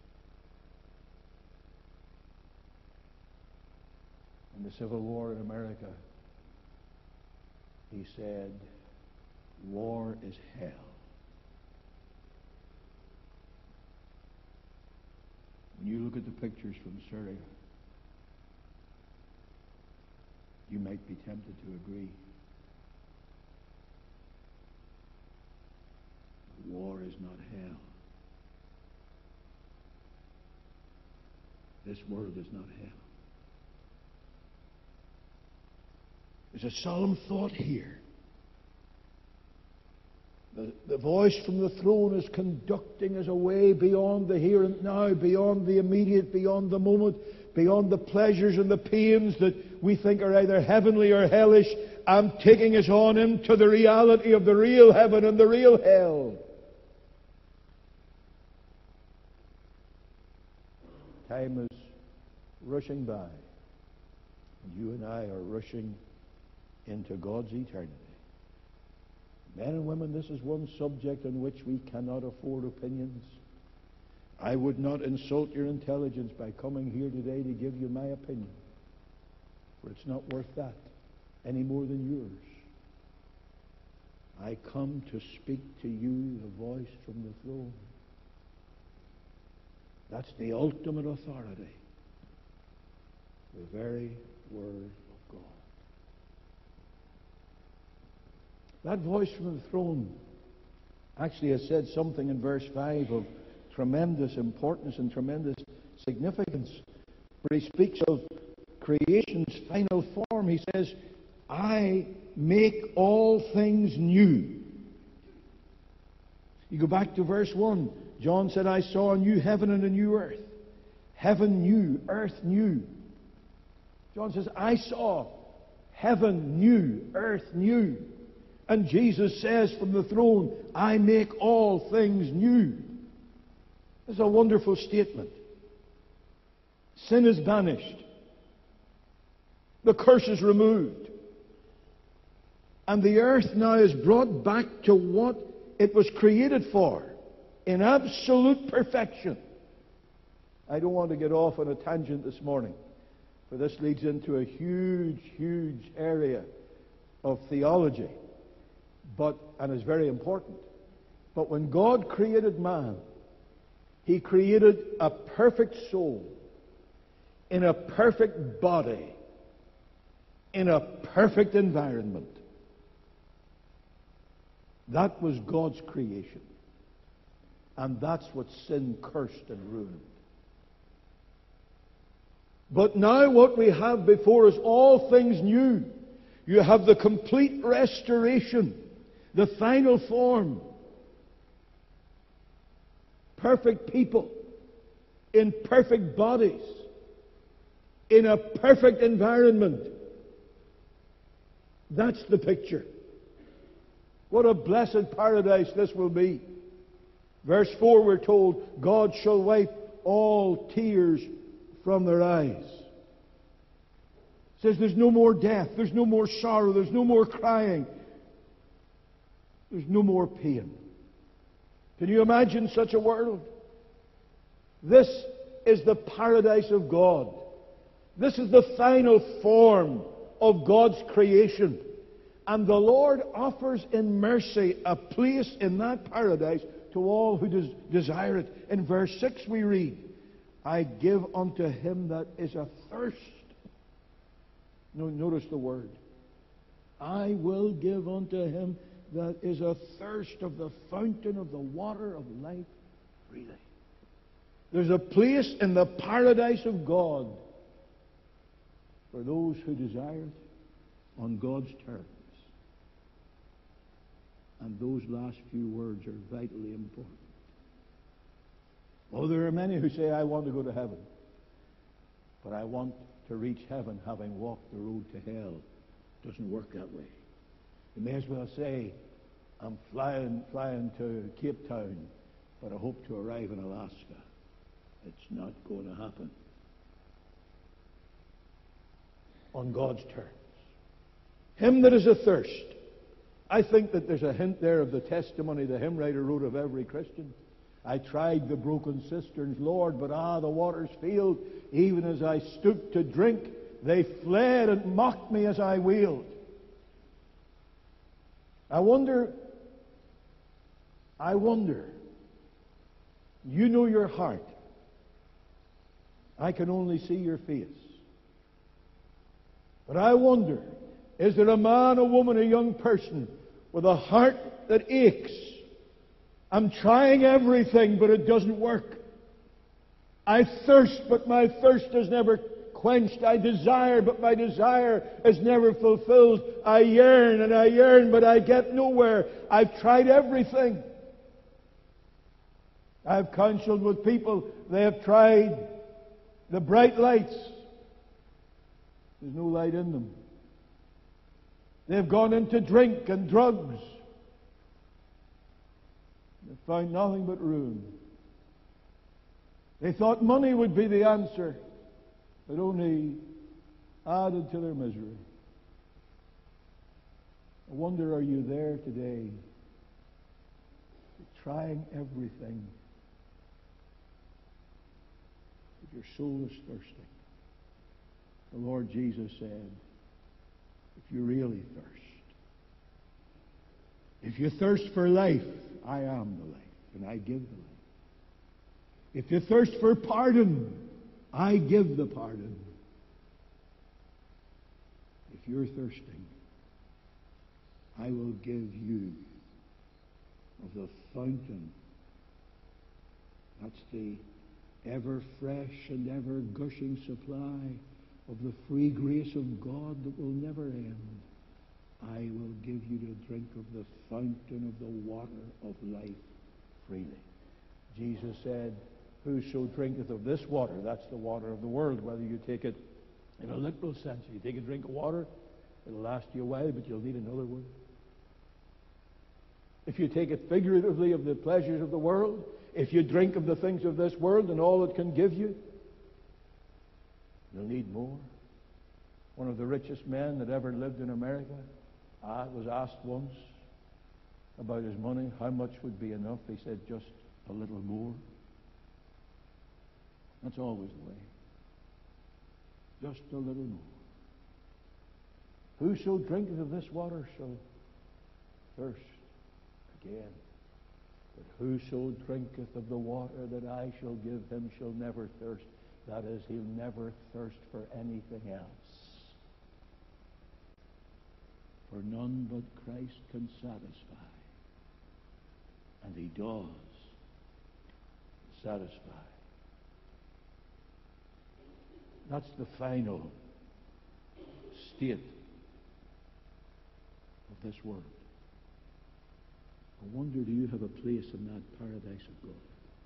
A: in the Civil War in America, he said, "War is hell." When you look at the pictures from Syria, you might be tempted to agree. War is not hell. This world is not hell. There's a solemn thought here. The voice from the throne is conducting us away beyond the here and now, beyond the immediate, beyond the moment, beyond the pleasures and the pains that we think are either heavenly or hellish, and taking us on into the reality of the real heaven and the real hell. Time is rushing by, and you and I are rushing into God's eternity. Men and women, this is one subject on which we cannot afford opinions. I would not insult your intelligence by coming here today to give you my opinion, for it's not worth that any more than yours. I come to speak to you the voice from the throne. That's the ultimate authority, the very Word of God. That voice from the throne actually has said something in verse 5 of tremendous importance and tremendous significance, where he speaks of creation's final form. He says, "I make all things new." You go back to verse 1. John said, "I saw a new heaven and a new earth." Heaven new, earth new. John says, "I saw heaven new, earth new." And Jesus says from the throne, "I make all things new." It's a wonderful statement. Sin is banished. The curse is removed. And the earth now is brought back to what it was created for, in absolute perfection. I don't want to get off on a tangent this morning, for this leads into a huge, huge area of theology, and is very important. But when God created man, He created a perfect soul, in a perfect body, in a perfect environment. That was God's creation. And that's what sin cursed and ruined. But now what we have before us, all things new. You have the complete restoration, the final form. Perfect people, in perfect bodies, in a perfect environment. That's the picture. What a blessed paradise this will be. Verse 4, we're told, God shall wipe all tears from their eyes. It says there's no more death, there's no more sorrow, there's no more crying, there's no more pain. Can you imagine such a world? This is the paradise of God. This is the final form of God's creation. And the Lord offers in mercy a place in that paradise to all who desire it. In verse 6 we read, I give unto him that is athirst. Notice the word. I will give unto him that is athirst of the fountain of the water of life freely. There's a place in the paradise of God for those who desire it on God's terms. And those last few words are vitally important. Oh, there are many who say, I want to go to heaven, but I want to reach heaven having walked the road to hell. It doesn't work that way. You may as well say, I'm flying to Cape Town, but I hope to arrive in Alaska. It's not going to happen on God's terms. Him that is athirst. I think that there's a hint there of the testimony the hymn writer wrote of every Christian. I tried the broken cisterns, Lord, but the waters failed. Even as I stooped to drink, they fled and mocked me as I wailed. I wonder, you know your heart. I can only see your face. But I wonder, is there a man, a woman, a young person with a heart that aches? I'm trying everything, but it doesn't work. I thirst, but my thirst is never quenched. I desire, but my desire is never fulfilled. I yearn and I yearn, but I get nowhere. I've tried everything. I've counseled with people. They have tried the bright lights. There's no light in them. They've gone into drink and drugs. They've found nothing but ruin. They thought money would be the answer, but only added to their misery. I wonder, are you there today? You're trying everything, but your soul is thirsting. The Lord Jesus said, if you really thirst, if you thirst for life, I am the life, and I give the life. If you thirst for pardon, I give the pardon. If you're thirsting, I will give you of the fountain. That's the ever fresh and ever gushing supply of the free grace of God that will never end. I will give you to drink of the fountain of the water of life freely. Jesus said, whoso drinketh of this water, that's the water of the world, whether you take it in a literal sense. If you take a drink of water, it'll last you a while, but you'll need another one. If you take it figuratively of the pleasures of the world, if you drink of the things of this world and all it can give you, you'll need more. one of the richest men that ever lived in America, was asked once about his money, how much would be enough? He said, just a little more. That's always the way. Just a little more. Whoso drinketh of this water shall thirst again. But whoso drinketh of the water that I shall give him shall never thirst. That is, he'll never thirst for anything else. For none but Christ can satisfy. And He does satisfy. That's the final state of this world. I wonder, do you have a place in that paradise of God?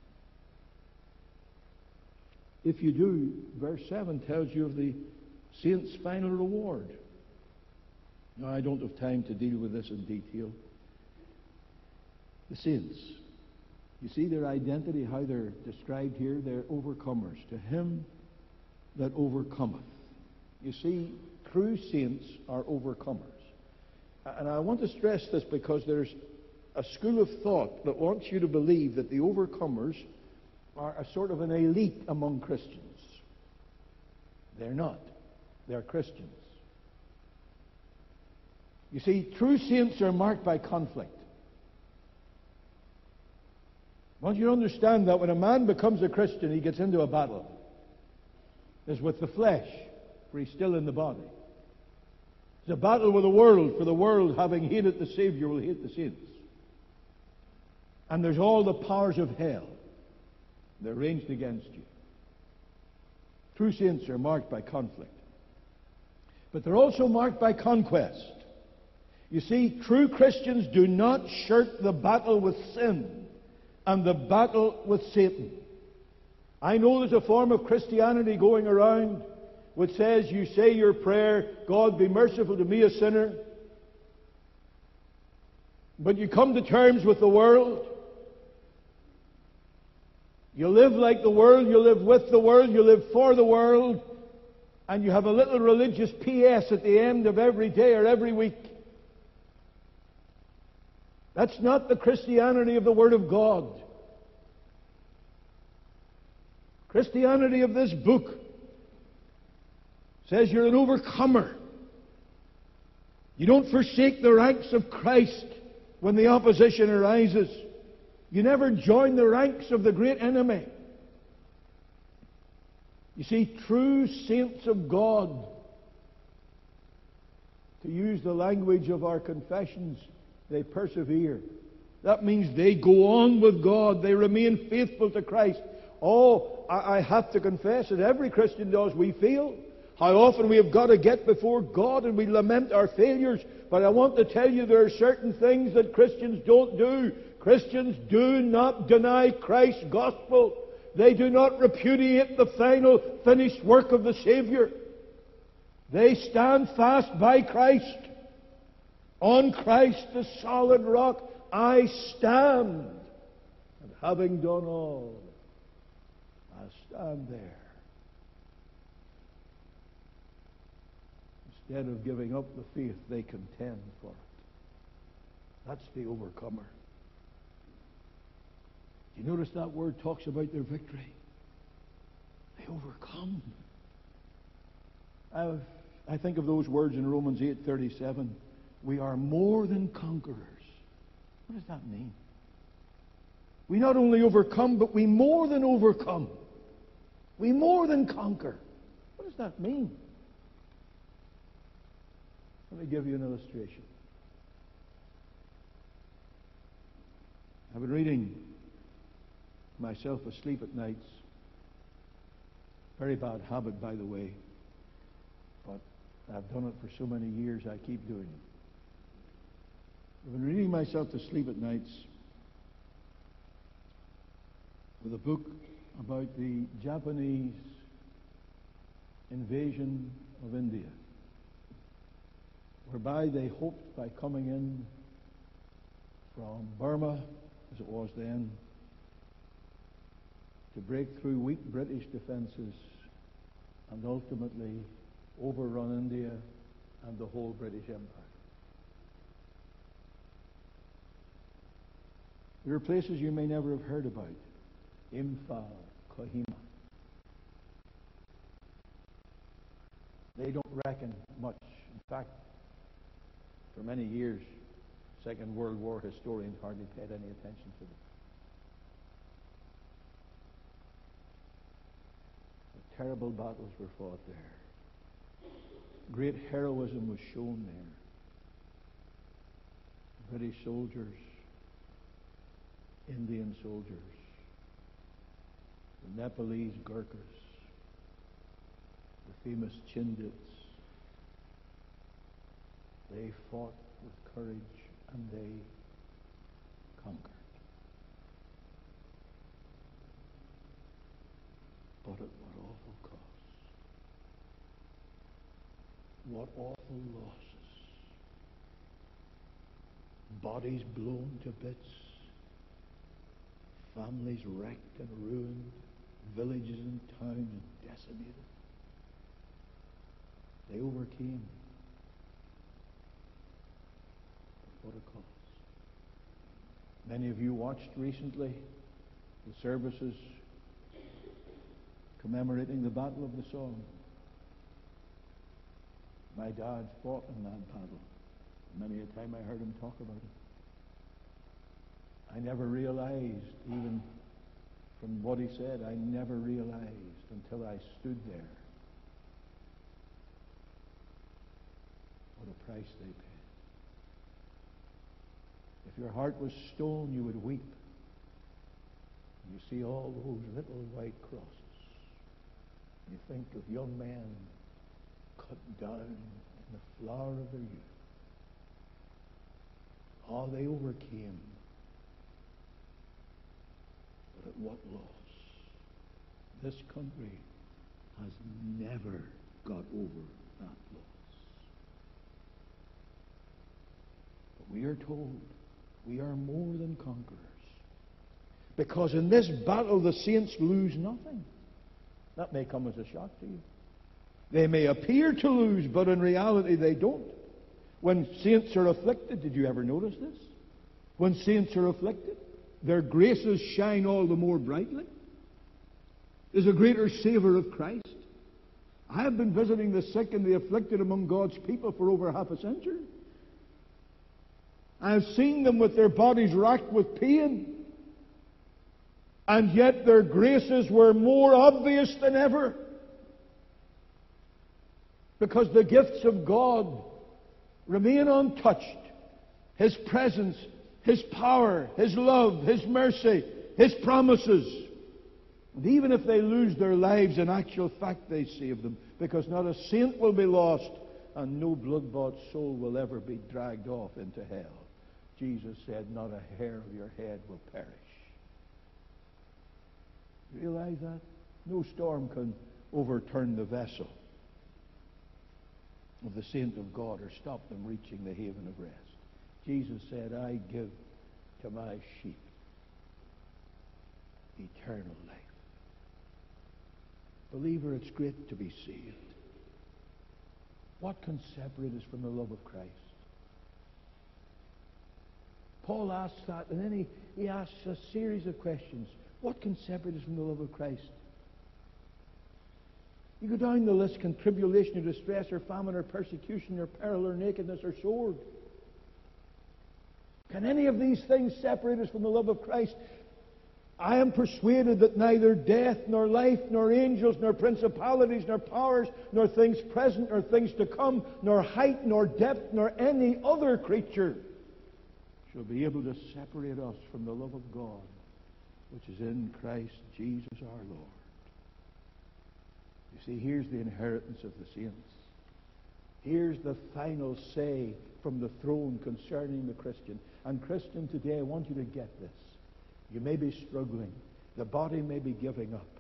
A: If you do, verse 7 tells you of the saints' final reward. Now, I don't have time to deal with this in detail. The saints, you see their identity, how they're described here. They're overcomers. To him that overcometh. You see, true saints are overcomers. And I want to stress this because there's a school of thought that wants you to believe that the overcomers are a sort of an elite among Christians. They're not. They're Christians. You see, true saints are marked by conflict. I want you to understand that when a man becomes a Christian, he gets into a battle. It's with the flesh, for he's still in the body. It's a battle with the world, for the world, having hated the Savior, will hate the saints. And there's all the powers of hell. They're ranged against you. True saints are marked by conflict. But they're also marked by conquest. You see, true Christians do not shirk the battle with sin and the battle with Satan. I know there's a form of Christianity going around which says you say your prayer, God be merciful to me, a sinner. But you come to terms with the world. You live like the world, you live with the world, you live for the world, and you have a little religious PS at the end of every day or every week. That's not the Christianity of the Word of God. Christianity of this book says you're an overcomer. You don't forsake the ranks of Christ when the opposition arises. You never join the ranks of the great enemy. You see, true saints of God, to use the language of our confessions, they persevere. That means they go on with God. They remain faithful to Christ. Oh, I have to confess that every Christian does. We fail. How often we have got to get before God and we lament our failures. But I want to tell you there are certain things that Christians don't do. Christians do not deny Christ's gospel. They do not repudiate the final finished work of the Savior. They stand fast by Christ. On Christ, the solid rock, I stand. And having done all, I stand there. Instead of giving up the faith, they contend for it. That's the overcomer. Do you notice that word talks about their victory? They overcome. I think of those words in Romans 8:37. We are more than conquerors. What does that mean? We not only overcome, but we more than overcome. We more than conquer. What does that mean? Let me give you an illustration. I've been reading myself asleep at nights. Very bad habit, by the way. But I've done it for so many years, I keep doing it. I've been reading myself to sleep at nights with a book about the Japanese invasion of India, whereby they hoped by coming in from Burma, as it was then, to break through weak British defenses and ultimately overrun India and the whole British Empire. There are places you may never have heard about. Imphal, Kohima. They don't reckon much. In fact, for many years, Second World War historians hardly paid any attention to them. The terrible battles were fought there. Great heroism was shown there. British soldiers, Indian soldiers, the Nepalese Gurkhas, the famous Chindits, they fought with courage and they conquered. But at what awful cost. What awful losses. Bodies blown to bits. Families wrecked and ruined. Villages and towns decimated. They overcame. But what a cost. Many of you watched recently the services commemorating the Battle of the Somme. My dad fought in that battle. Many a time I heard him talk about it. I never realized, even from what he said, I never realized until I stood there what a price they paid. If your heart was stone, you would weep. You see all those little white crosses. You think of young men cut down in the flower of their youth. Oh, they overcame. But at what loss? This country has never got over that loss. But we are told we are more than conquerors. Because in this battle the saints lose nothing. That may come as a shock to you. They may appear to lose, but in reality they don't. When saints are afflicted, did you ever notice this? When saints are afflicted, their graces shine all the more brightly. There's a greater savour of Christ. I have been visiting the sick and the afflicted among God's people for over half a century. I have seen them with their bodies racked with pain, and yet their graces were more obvious than ever. Because the gifts of God remain untouched. His presence, His power, His love, His mercy, His promises. And even if they lose their lives, in actual fact they save them. Because not a saint will be lost, and no blood-bought soul will ever be dragged off into hell. Jesus said, not a hair of your head will perish. Realize that? No storm can overturn the vessel of the saint of God or stop them reaching the haven of rest. Jesus said, I give to my sheep eternal life. Believer, it's great to be saved. What can separate us from the love of Christ? Paul asks that, and then he asks a series of questions. What can separate us from the love of Christ? You go down the list: can tribulation or distress or famine or persecution or peril or nakedness or sword? Can any of these things separate us from the love of Christ? I am persuaded that neither death, nor life, nor angels, nor principalities, nor powers, nor things present, nor things to come, nor height, nor depth, nor any other creature shall be able to separate us from the love of God, which is in Christ Jesus our Lord. You see, here's the inheritance of the saints. Here's the final say from the throne concerning the Christian. And Christian, today I want you to get this. You may be struggling. The body may be giving up.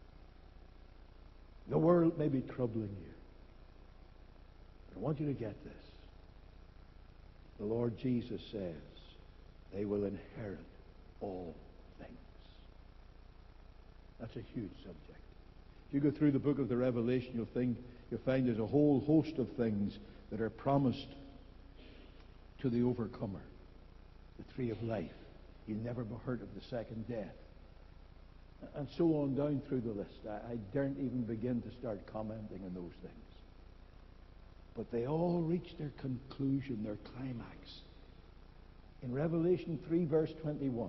A: The world may be troubling you. But I want you to get this. The Lord Jesus says they will inherit all things. That's a huge subject. If you go through the book of the Revelation, you'll find there's a whole host of things that are promised to the overcomer. The tree of life. You'll never be hurt of the second death. And so on down through the list. I daren't even begin to start commenting on those things. But they all reach their conclusion, their climax, in Revelation 3, verse 21.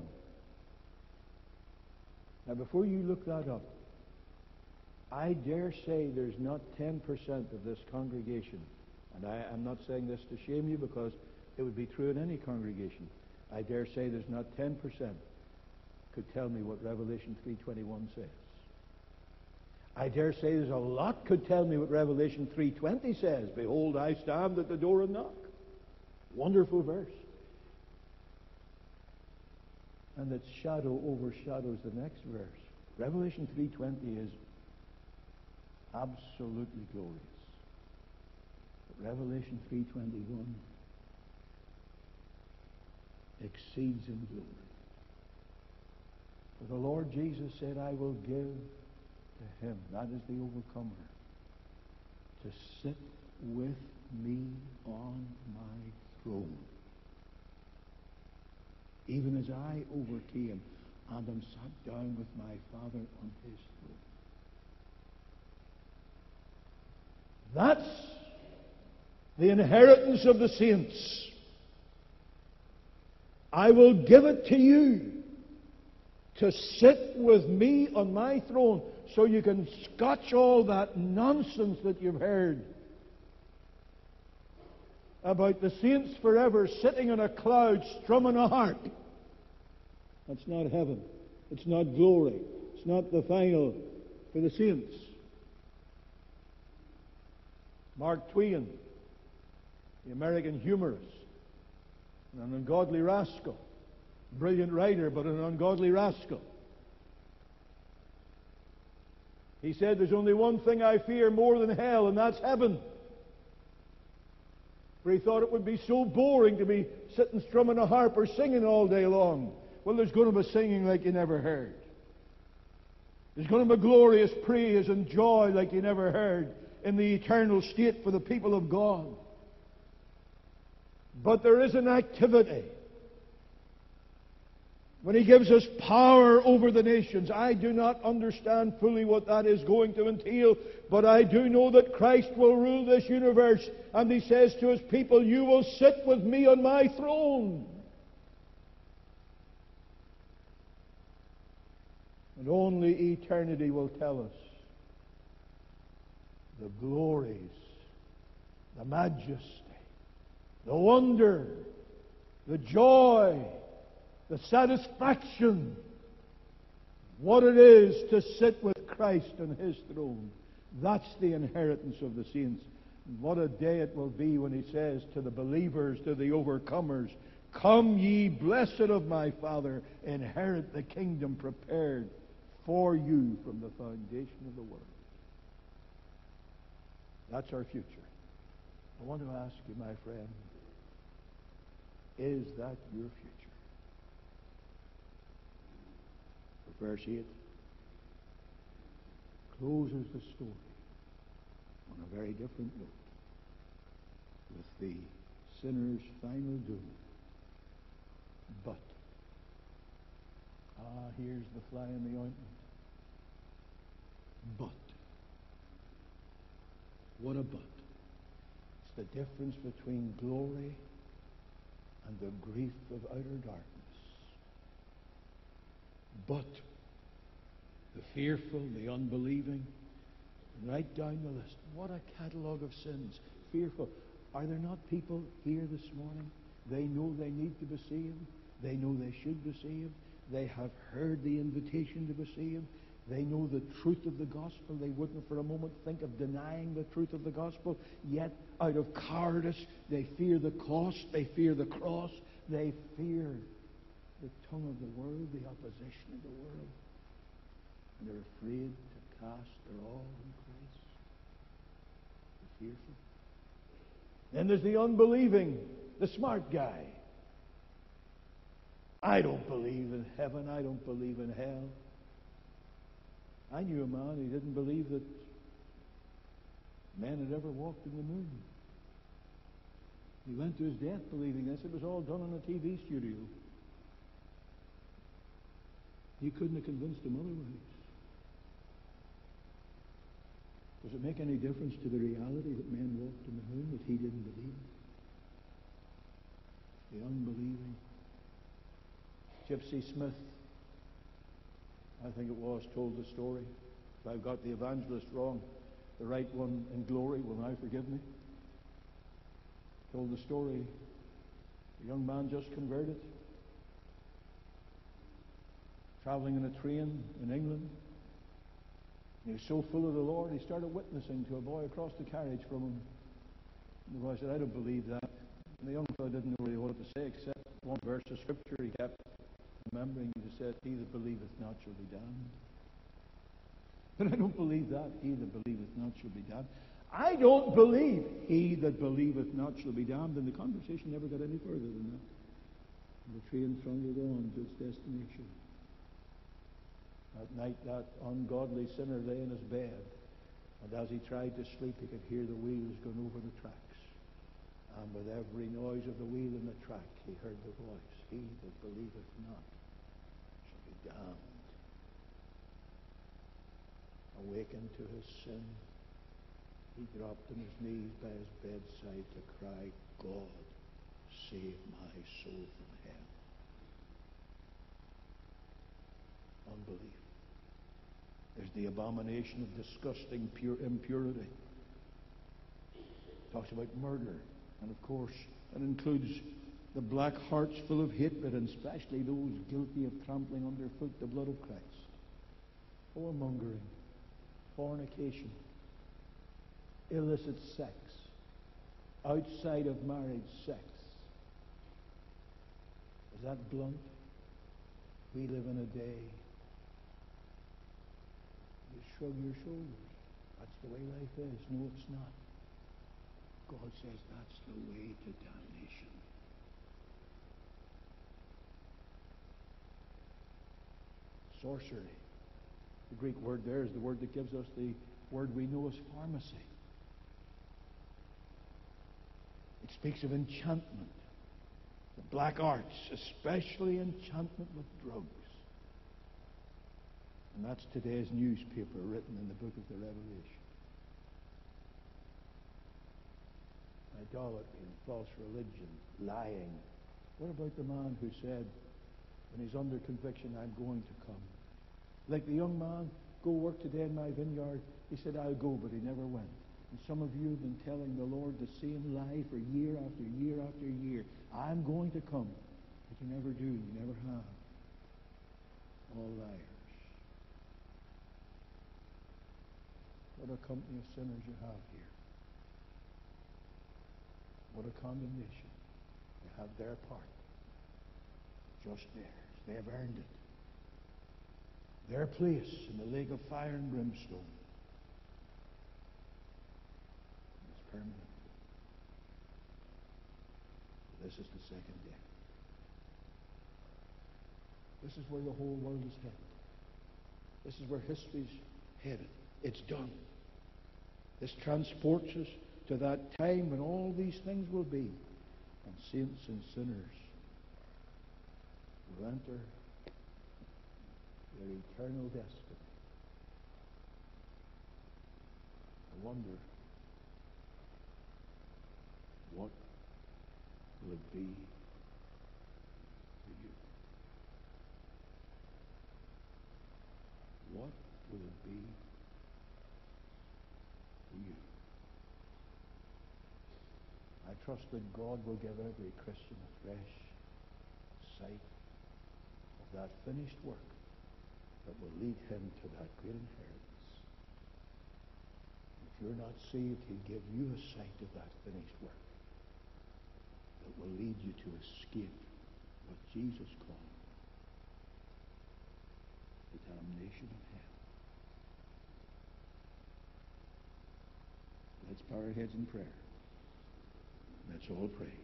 A: Now, before you look that up, I dare say there's not 10% of this congregation, and I'm not saying this to shame you because it would be true in any congregation. I dare say there's not 10% could tell me what Revelation 3:21 says. I dare say there's a lot could tell me what Revelation 3:20 says. Behold, I stand at the door and knock. Wonderful verse. And its shadow overshadows the next verse. Revelation 3:20 is absolutely glorious. But Revelation 3:21 exceeds in glory. For the Lord Jesus said, I will give to him, that is the overcomer, to sit with me on my throne, even as I overcame and am sat down with my Father on his throne. That's the inheritance of the saints. I will give it to you to sit with me on my throne so you can scotch all that nonsense that you've heard about the saints forever sitting on a cloud strumming a harp. That's not heaven. It's not glory. It's not the final for the saints. Mark Twain, the American humorist, an ungodly rascal. Brilliant writer, but an ungodly rascal. He said, there's only one thing I fear more than hell, and that's heaven. For he thought it would be so boring to be sitting strumming a harp or singing all day long. Well, there's going to be singing like you never heard. There's going to be glorious praise and joy like you never heard in the eternal state for the people of God. But there is an activity. When he gives us power over the nations, I do not understand fully what that is going to entail, but I do know that Christ will rule this universe, and he says to his people, you will sit with me on my throne. And only eternity will tell us the glories, the majesty, the wonder, the joy, the satisfaction, what it is to sit with Christ on his throne. That's the inheritance of the saints. And what a day it will be when he says to the believers, to the overcomers, come ye blessed of my Father, inherit the kingdom prepared for you from the foundation of the world. That's our future. I want to ask you, my friend, is that your future? Verse 8 closes the story on a very different note with the sinner's final doom. But, here's the fly in the ointment. But, what a but? It's the difference between glory and the grief of outer darkness. But the fearful, the unbelieving, right down the list. What a catalogue of sins. Fearful. Are there not people here this morning? They know they need to be saved. They know they should be saved. They have heard the invitation to be saved. They know the truth of the gospel. They wouldn't for a moment think of denying the truth of the gospel. Yet, out of cowardice, they fear the cost. They fear the cross. They fear the tongue of the world, the opposition of the world. And they're afraid to cast their all on Christ. They're fearful. Then there's the unbelieving, the smart guy. I don't believe in heaven. I don't believe in hell. I knew a man who didn't believe that men had ever walked in the moon. He went to his death believing this. It was all done in a TV studio. You couldn't have convinced him otherwise. Does it make any difference to the reality that men walked in the moon that he didn't believe? The unbelieving Gypsy Smith, I think it was, told the story. If I've got the evangelist wrong, the right one in glory will now forgive me. Told the story. A young man just converted, traveling in a train in England. And he was so full of the Lord, he started witnessing to a boy across the carriage from him. And the boy said, "I don't believe that." And the young fellow didn't know really what to say except one verse of Scripture he kept remembering. He said, "He that believeth not shall be damned." But I don't believe that. He that believeth not shall be damned. I don't believe he that believeth not shall be damned. And the conversation never got any further than that. And the train thundered on to its destination. That night, that ungodly sinner lay in his bed, and as he tried to sleep, he could hear the wheels going over the tracks. And with every noise of the wheel in the track, he heard the voice, "He that believeth not shall be damned." Awakened to his sin, he dropped on his knees by his bedside to cry, "God, save my soul from hell." Unbelief. There's the abomination of disgusting impurity. Talks about murder. And of course, that includes the black hearts full of hatred, and especially those guilty of trampling underfoot the blood of Christ. Whoremongering, fornication, illicit sex, outside of marriage sex. Is that blunt? We live in a day. You shrug your shoulders. That's the way life is. No, it's not. God says that's the way to damnation. Sorcery. The Greek word there is the word that gives us the word we know as pharmacy. It speaks of enchantment, the black arts, especially enchantment with drugs. And that's today's newspaper written in the book of the Revelation. Idolatry and false religion, lying. What about the man who said, when he's under conviction, "I'm going to come"? Like the young man, "Go work today in my vineyard." He said, "I'll go," but he never went. And some of you have been telling the Lord the same lie for year after year after year. "I'm going to come." But you never do. You never have. All liars. What a company of sinners you have here. What a condemnation. They have their part. Just theirs. They have earned it. Their place in the lake of fire and brimstone. It's permanent. This is the second death. This is where the whole world is headed. This is where history's headed. It's done. This transports us to that time when all these things will be, and saints and sinners will enter their eternal destiny. I wonder, what will it be for you? What will it be for you? I trust that God will give every Christian a fresh sight of that finished work that will lead him to that great inheritance. If you're not saved, he'll give you a sight of that finished work that will lead you to escape what Jesus called the damnation of hell. Let's bow our heads in prayer. Let's all pray.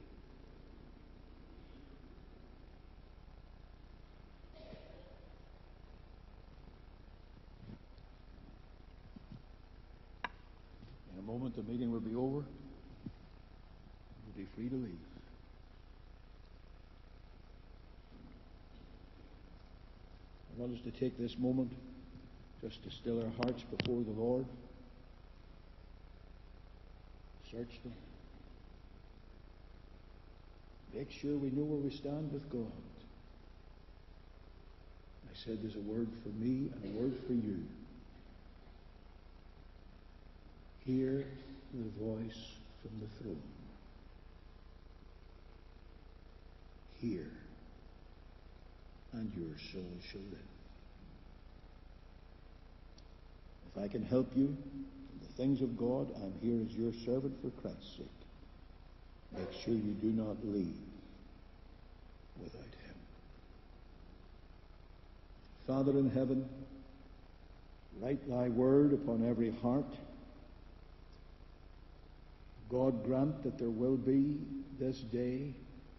A: moment the meeting will be over. You'll be free to leave. I want us to take this moment just to still our hearts before the Lord. Search them. Make sure we know where we stand with God. I said there's a word for me and a word for you. Hear the voice from the throne. Hear, and your soul shall live. If I can help you in the things of God, I'm here as your servant for Christ's sake. Make sure you do not leave without Him. Father in heaven, write thy word upon every heart. God, grant that there will be this day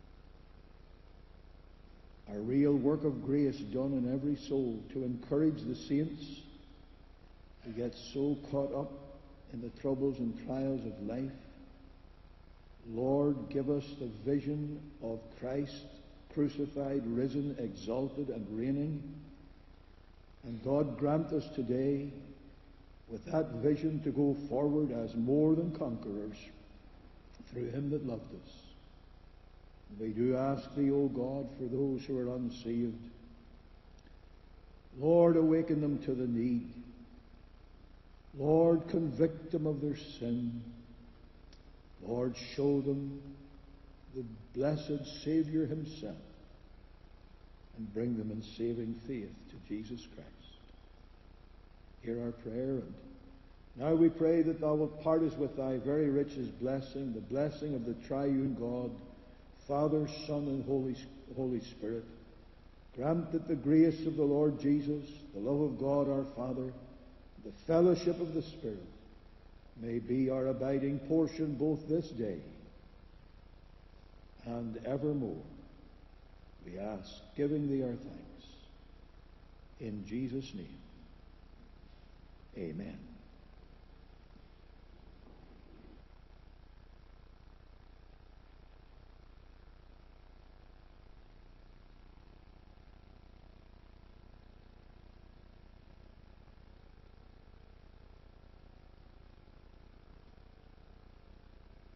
A: a real work of grace done in every soul to encourage the saints who get so caught up in the troubles and trials of life. Lord, give us the vision of Christ crucified, risen, exalted, and reigning. And God, grant us today, with that vision, to go forward as more than conquerors through Him that loved us. We do ask Thee, O God, for those who are unsaved. Lord, awaken them to the need. Lord, convict them of their sin. Lord, show them the blessed Savior Himself, and bring them in saving faith to Jesus Christ. Hear our prayer, and now we pray that Thou wilt part us with Thy very richest blessing, the blessing of the triune God, Father, Son, and Holy Spirit. Grant that the grace of the Lord Jesus, the love of God our Father, the fellowship of the Spirit may be our abiding portion both this day and evermore. We ask, giving Thee our thanks. In Jesus' name, amen.